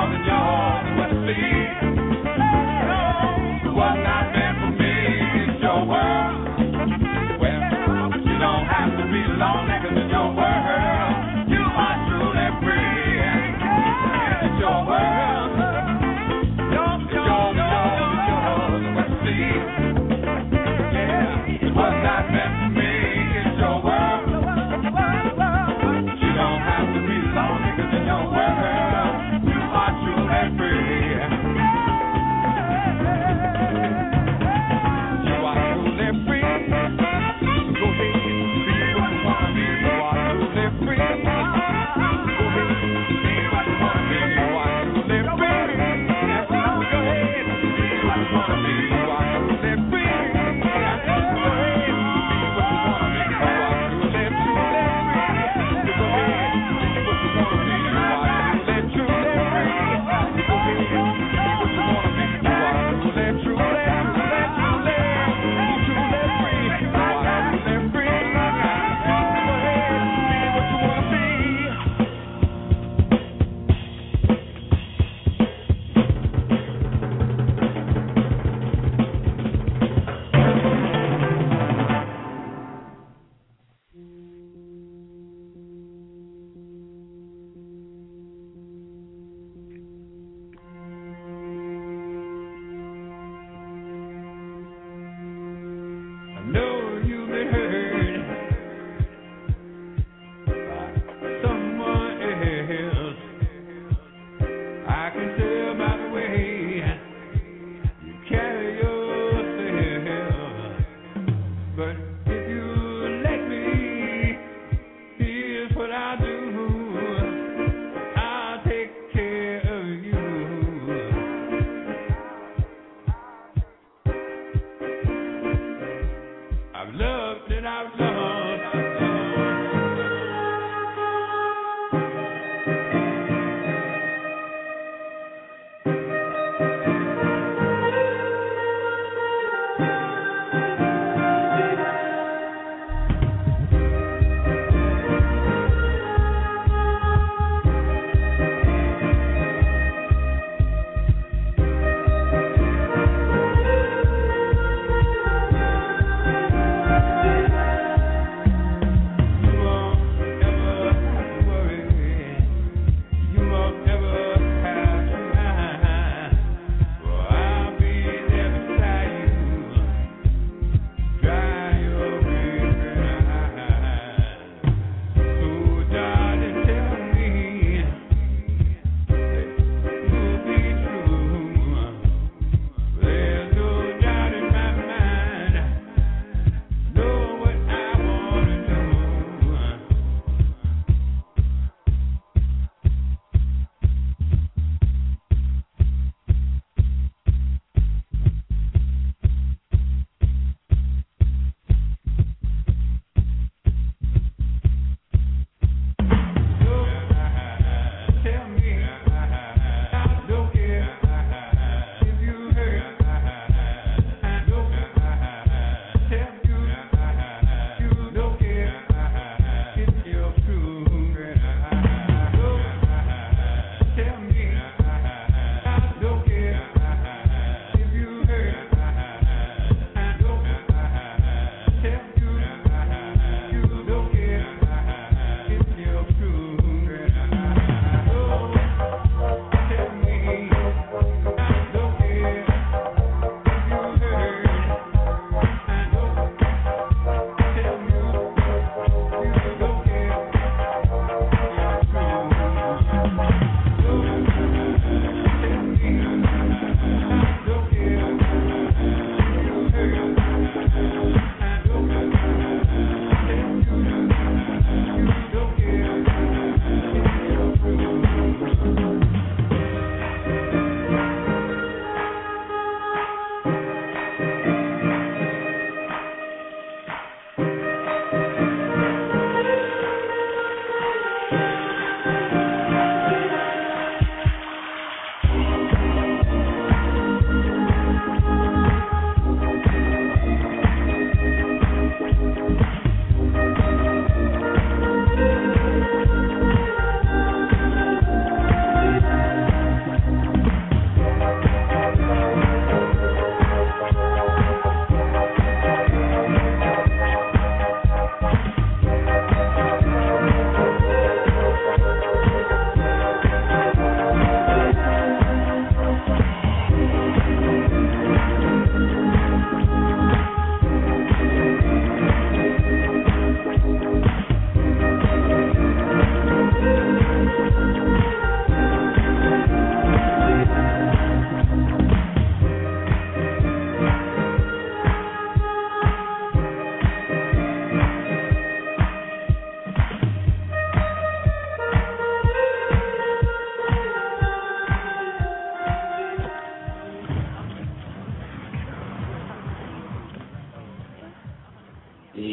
It's your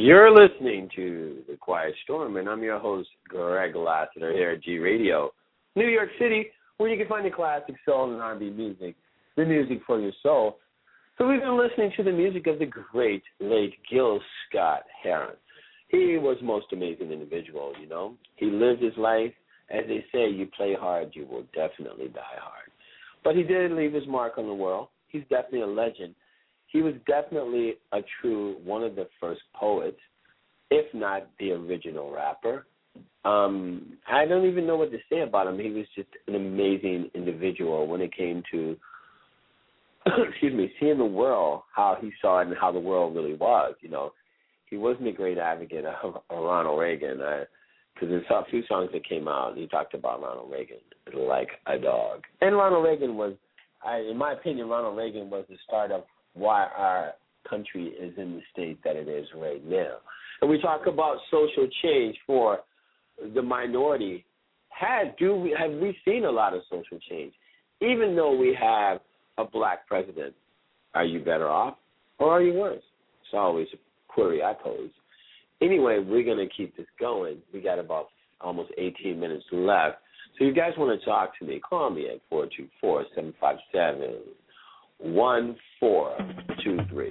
You're listening to The Quiet Storm, and I'm your host, Greg Lassiter, here at G Radio, New York City, where you can find the classic soul and R&B music, the music for your soul. So we've been listening to the music of the great late Gil Scott-Heron. He was the most amazing individual, you know. He lived his life. As they say, you play hard, you will definitely die hard. But he did leave his mark on the world. He's definitely a legend. He was definitely a true one of the first poets, if not the original rapper. I don't even know what to say about him. He was just an amazing individual when it came to, seeing the world, how he saw it and how the world really was. You know, he wasn't a great advocate of Ronald Reagan, because there's a few songs that came out, and he talked about Ronald Reagan like a dog. And Ronald Reagan was, in my opinion, Ronald Reagan was the start of why our country is in the state that it is right now. And we talk about social change for the minority. Have we seen a lot of social change? Even though we have a black president, are you better off or are you worse? It's always a query I pose. Anyway, we're going to keep this going. We got about almost 18 minutes left. So you guys want to talk to me, call me at 424-757-1423.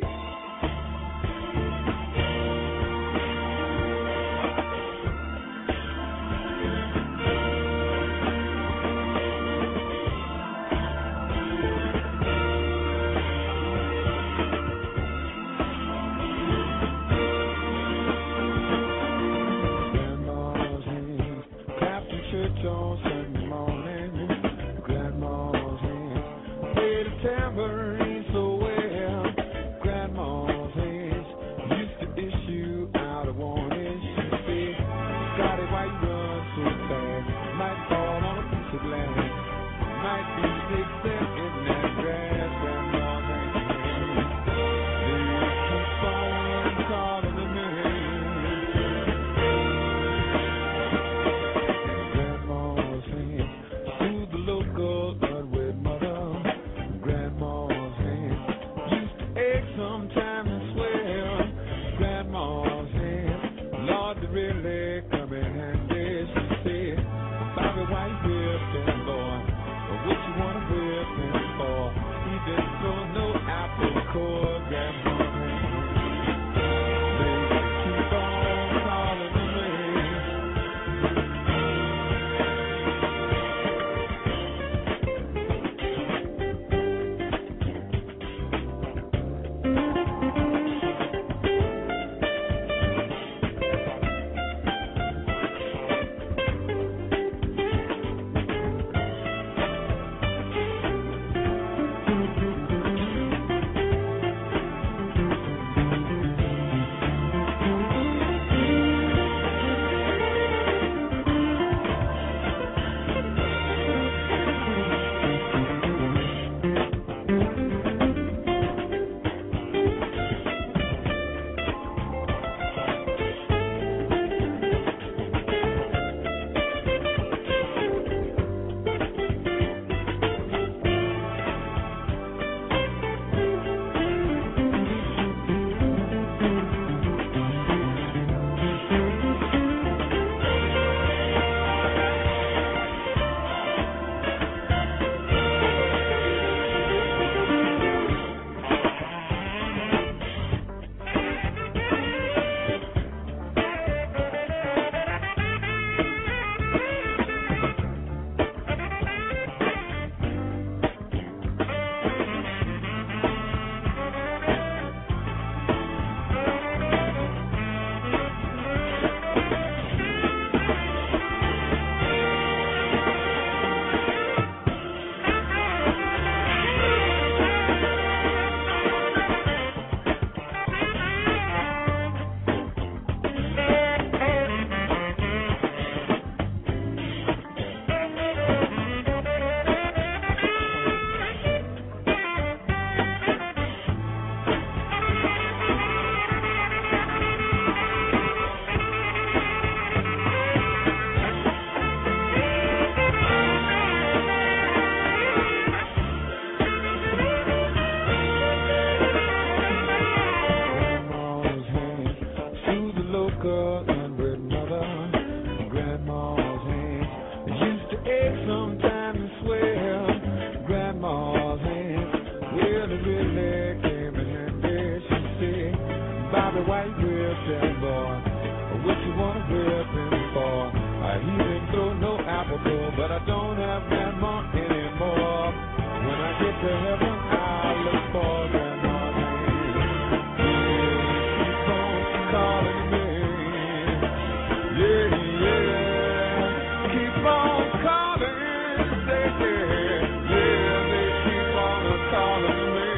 I don't have grandma anymore. When I get to heaven, I look for grandma's hand. Yeah, keep on calling me. Yeah, yeah, keep on calling. Say, yeah, they keep on calling me.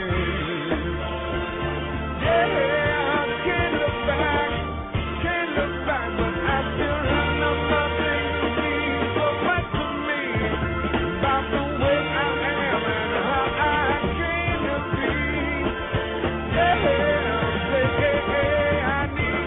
Yeah, can't look back, but I still remember things mean so much to me about the way I am and how I came to be. Yeah, I need.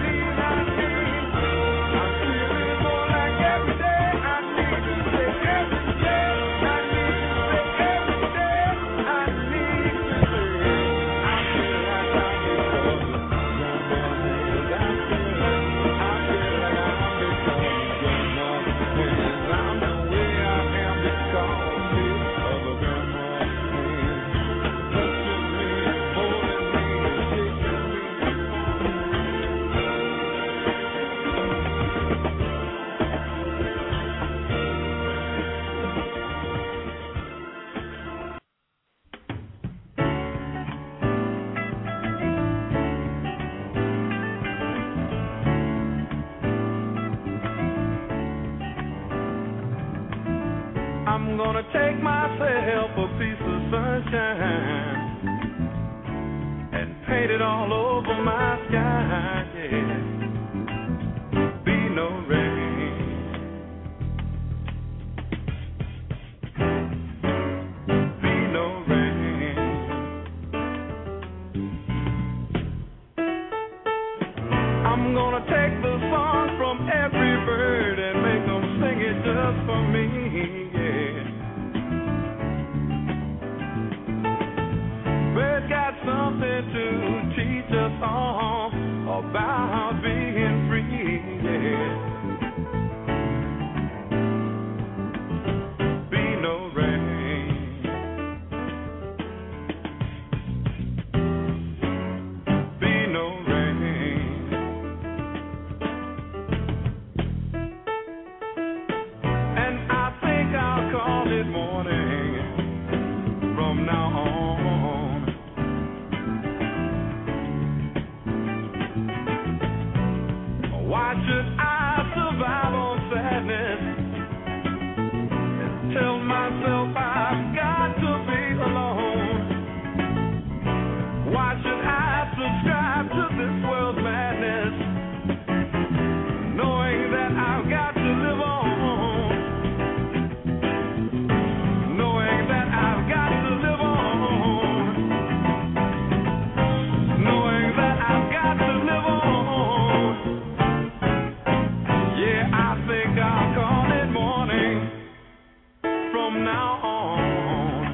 I'm feeling more like every day. I need to say every day. I need to say every day. I need to say I feel like I become grandma's hands. I feel like I'm becoming grandma's hands. I'm the way I am because of a grandma's hands. Touching me, holding me, shaking me. I'm gonna take myself a piece of sunshine and paint it all over my sky, yeah. Be no rain. Be no rain. I'm gonna take the song from every bird and make them sing it just for me, yeah. Birds got something to teach us all about being free, yeah. Be no rain. Be no rain. And I think I'll call it morning from now on. Why should I survive on sadness and tell myself I've got to be alone? Why should I subscribe to this world's madness, knowing that I've got to live on? Knowing that I've got to live on. Knowing that I've got to live on. Yeah, I think I'll call it morning from now on.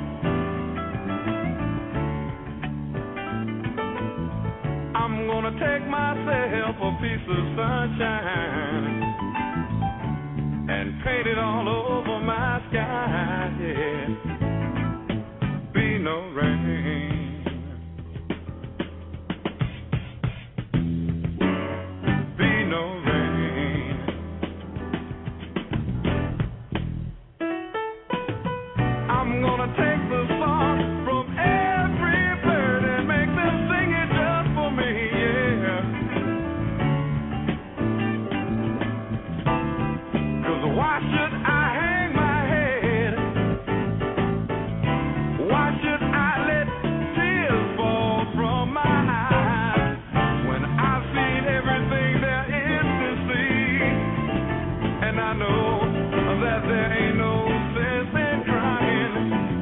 I'm gonna take myself a piece of sunshine and paint it all over my sky, yeah. Be no rain. Be no rain. I'm gonna take the song from every bird and make them sing it just for me, yeah. 'Cause why should I hang my head? Why should I let tears fall from my eyes when I've seen everything there is to see? And I know that there ain't no sense in crying.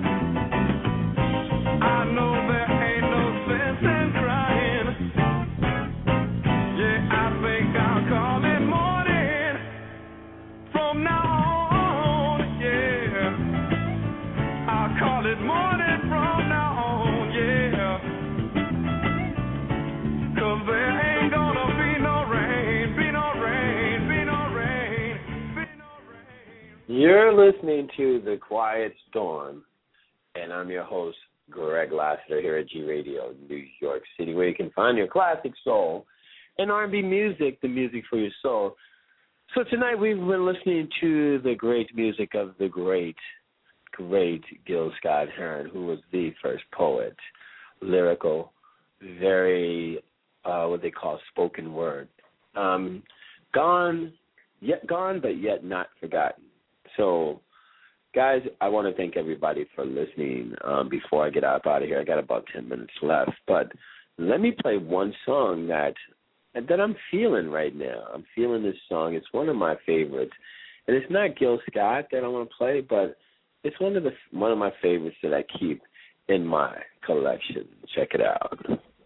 I know there ain't no sense in crying. Yeah, I think I'll call it morning from now on, yeah. I'll call it morning from now on, yeah. 'Cause there ain't gonna be no rain, be no rain, be no rain, be no rain. You're listening to The Quiet Storm, and I'm your host, Greg Lassiter, here at G Radio, New York City, where you can find your classic soul and R&B music, the music for your soul. So tonight we've been listening to the great music of the great Gil Scott-Heron, who was the first poet, lyrical, very what they call spoken word. Gone, but yet not forgotten. So, guys, I want to thank everybody for listening. Before I get out of here, I got about 10 minutes left, but let me play one song that I'm feeling right now. I'm feeling this song. It's one of my favorites, and it's not Gil Scott that I want to play, but it's one of my favorites that I keep in my collection. Check it out.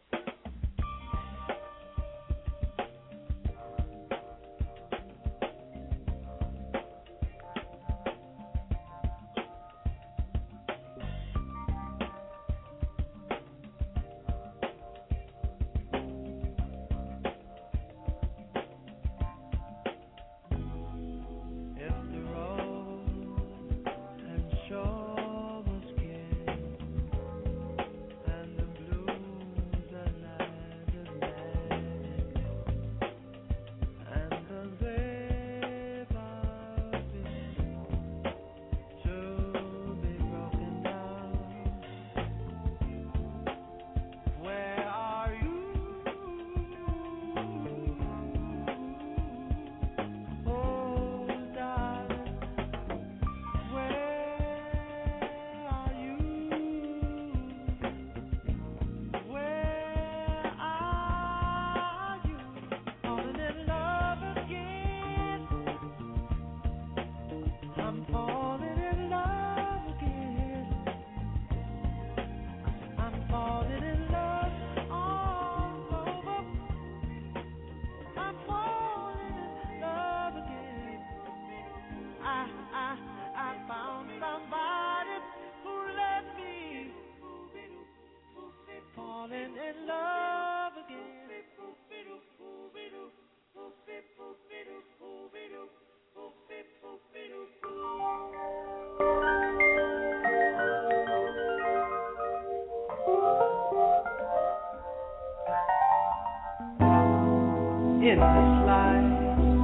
In this life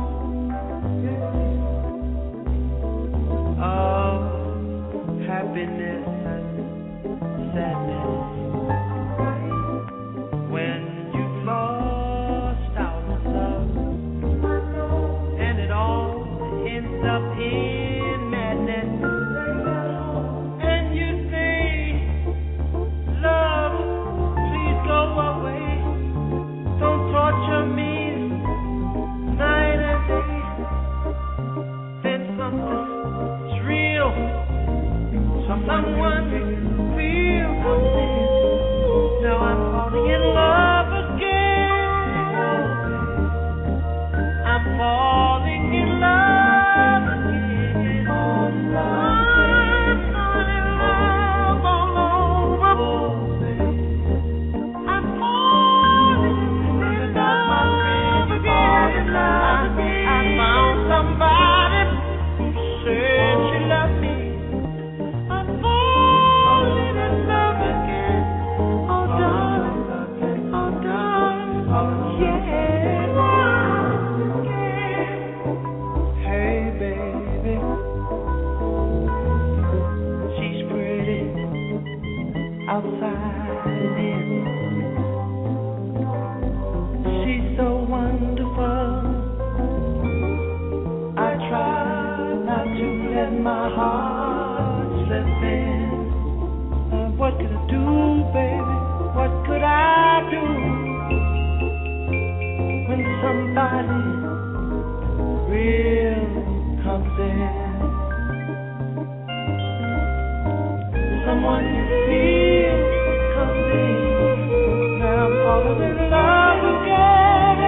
of happiness and sadness, when you've lost out of love and it all ends up in madness, and you say, love, please go away, don't torture me night and day, then something's real, someone real comes in. Now I'm falling in love again. I'm falling in love again. I'm falling in love all over. I'm falling in love again. I found somebody who said she loved me. I'm falling in love again. Oh, darling, yeah. Hey, baby, she's pretty outside and in. She's so wonderful. I try not to let my heart slip in. What could I do, baby? What could I do when somebody real comes in? Someone real comes in. Now I'm falling in love again.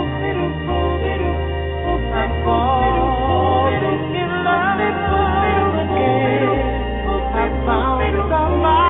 I'm falling in love again. I found somebody.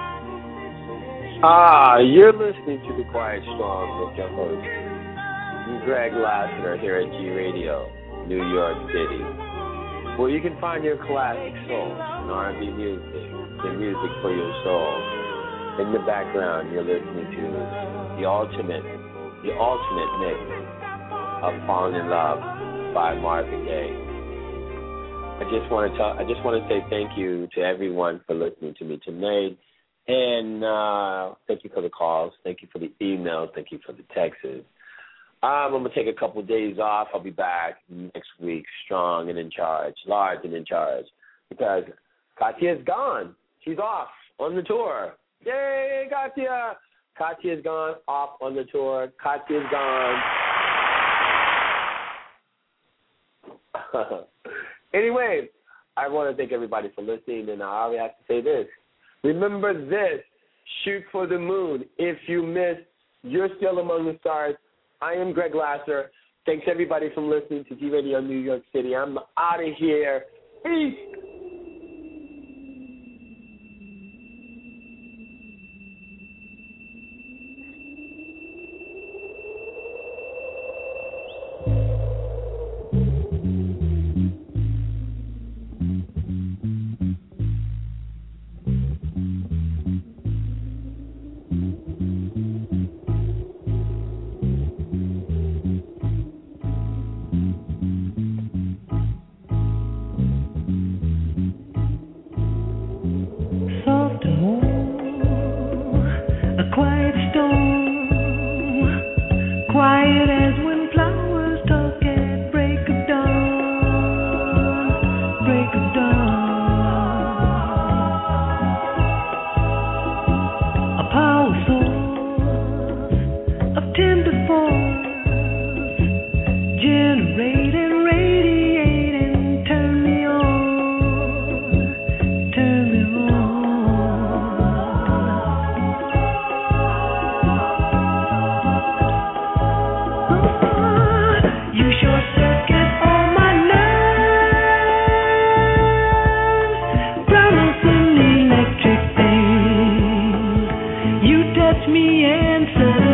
You're listening to The Quiet Storm with your host, Greg Lassiter, here at G Radio, New York City, where you can find your classic soul and R&B music, the music for your soul. In the background, you're listening to the ultimate mix of Falling in Love by Marvin Gaye. I just want to say thank you to everyone for listening to me tonight, and thank you for the calls, thank you for the emails, thank you for the texts. I'm going to take a couple of days off. I'll be back next week, strong and in charge, large and in charge, because Katya's gone. She's off on the tour. Yay, Katya! Katya's gone off on the tour. Katya's gone. Anyway, I want to thank everybody for listening, and I only have to say this. Remember this. Shoot for the moon. If you miss, you're still among the stars. I am Greg Lasser. Thanks, everybody, for listening to G Radio New York City. I'm out of here. Peace. Me and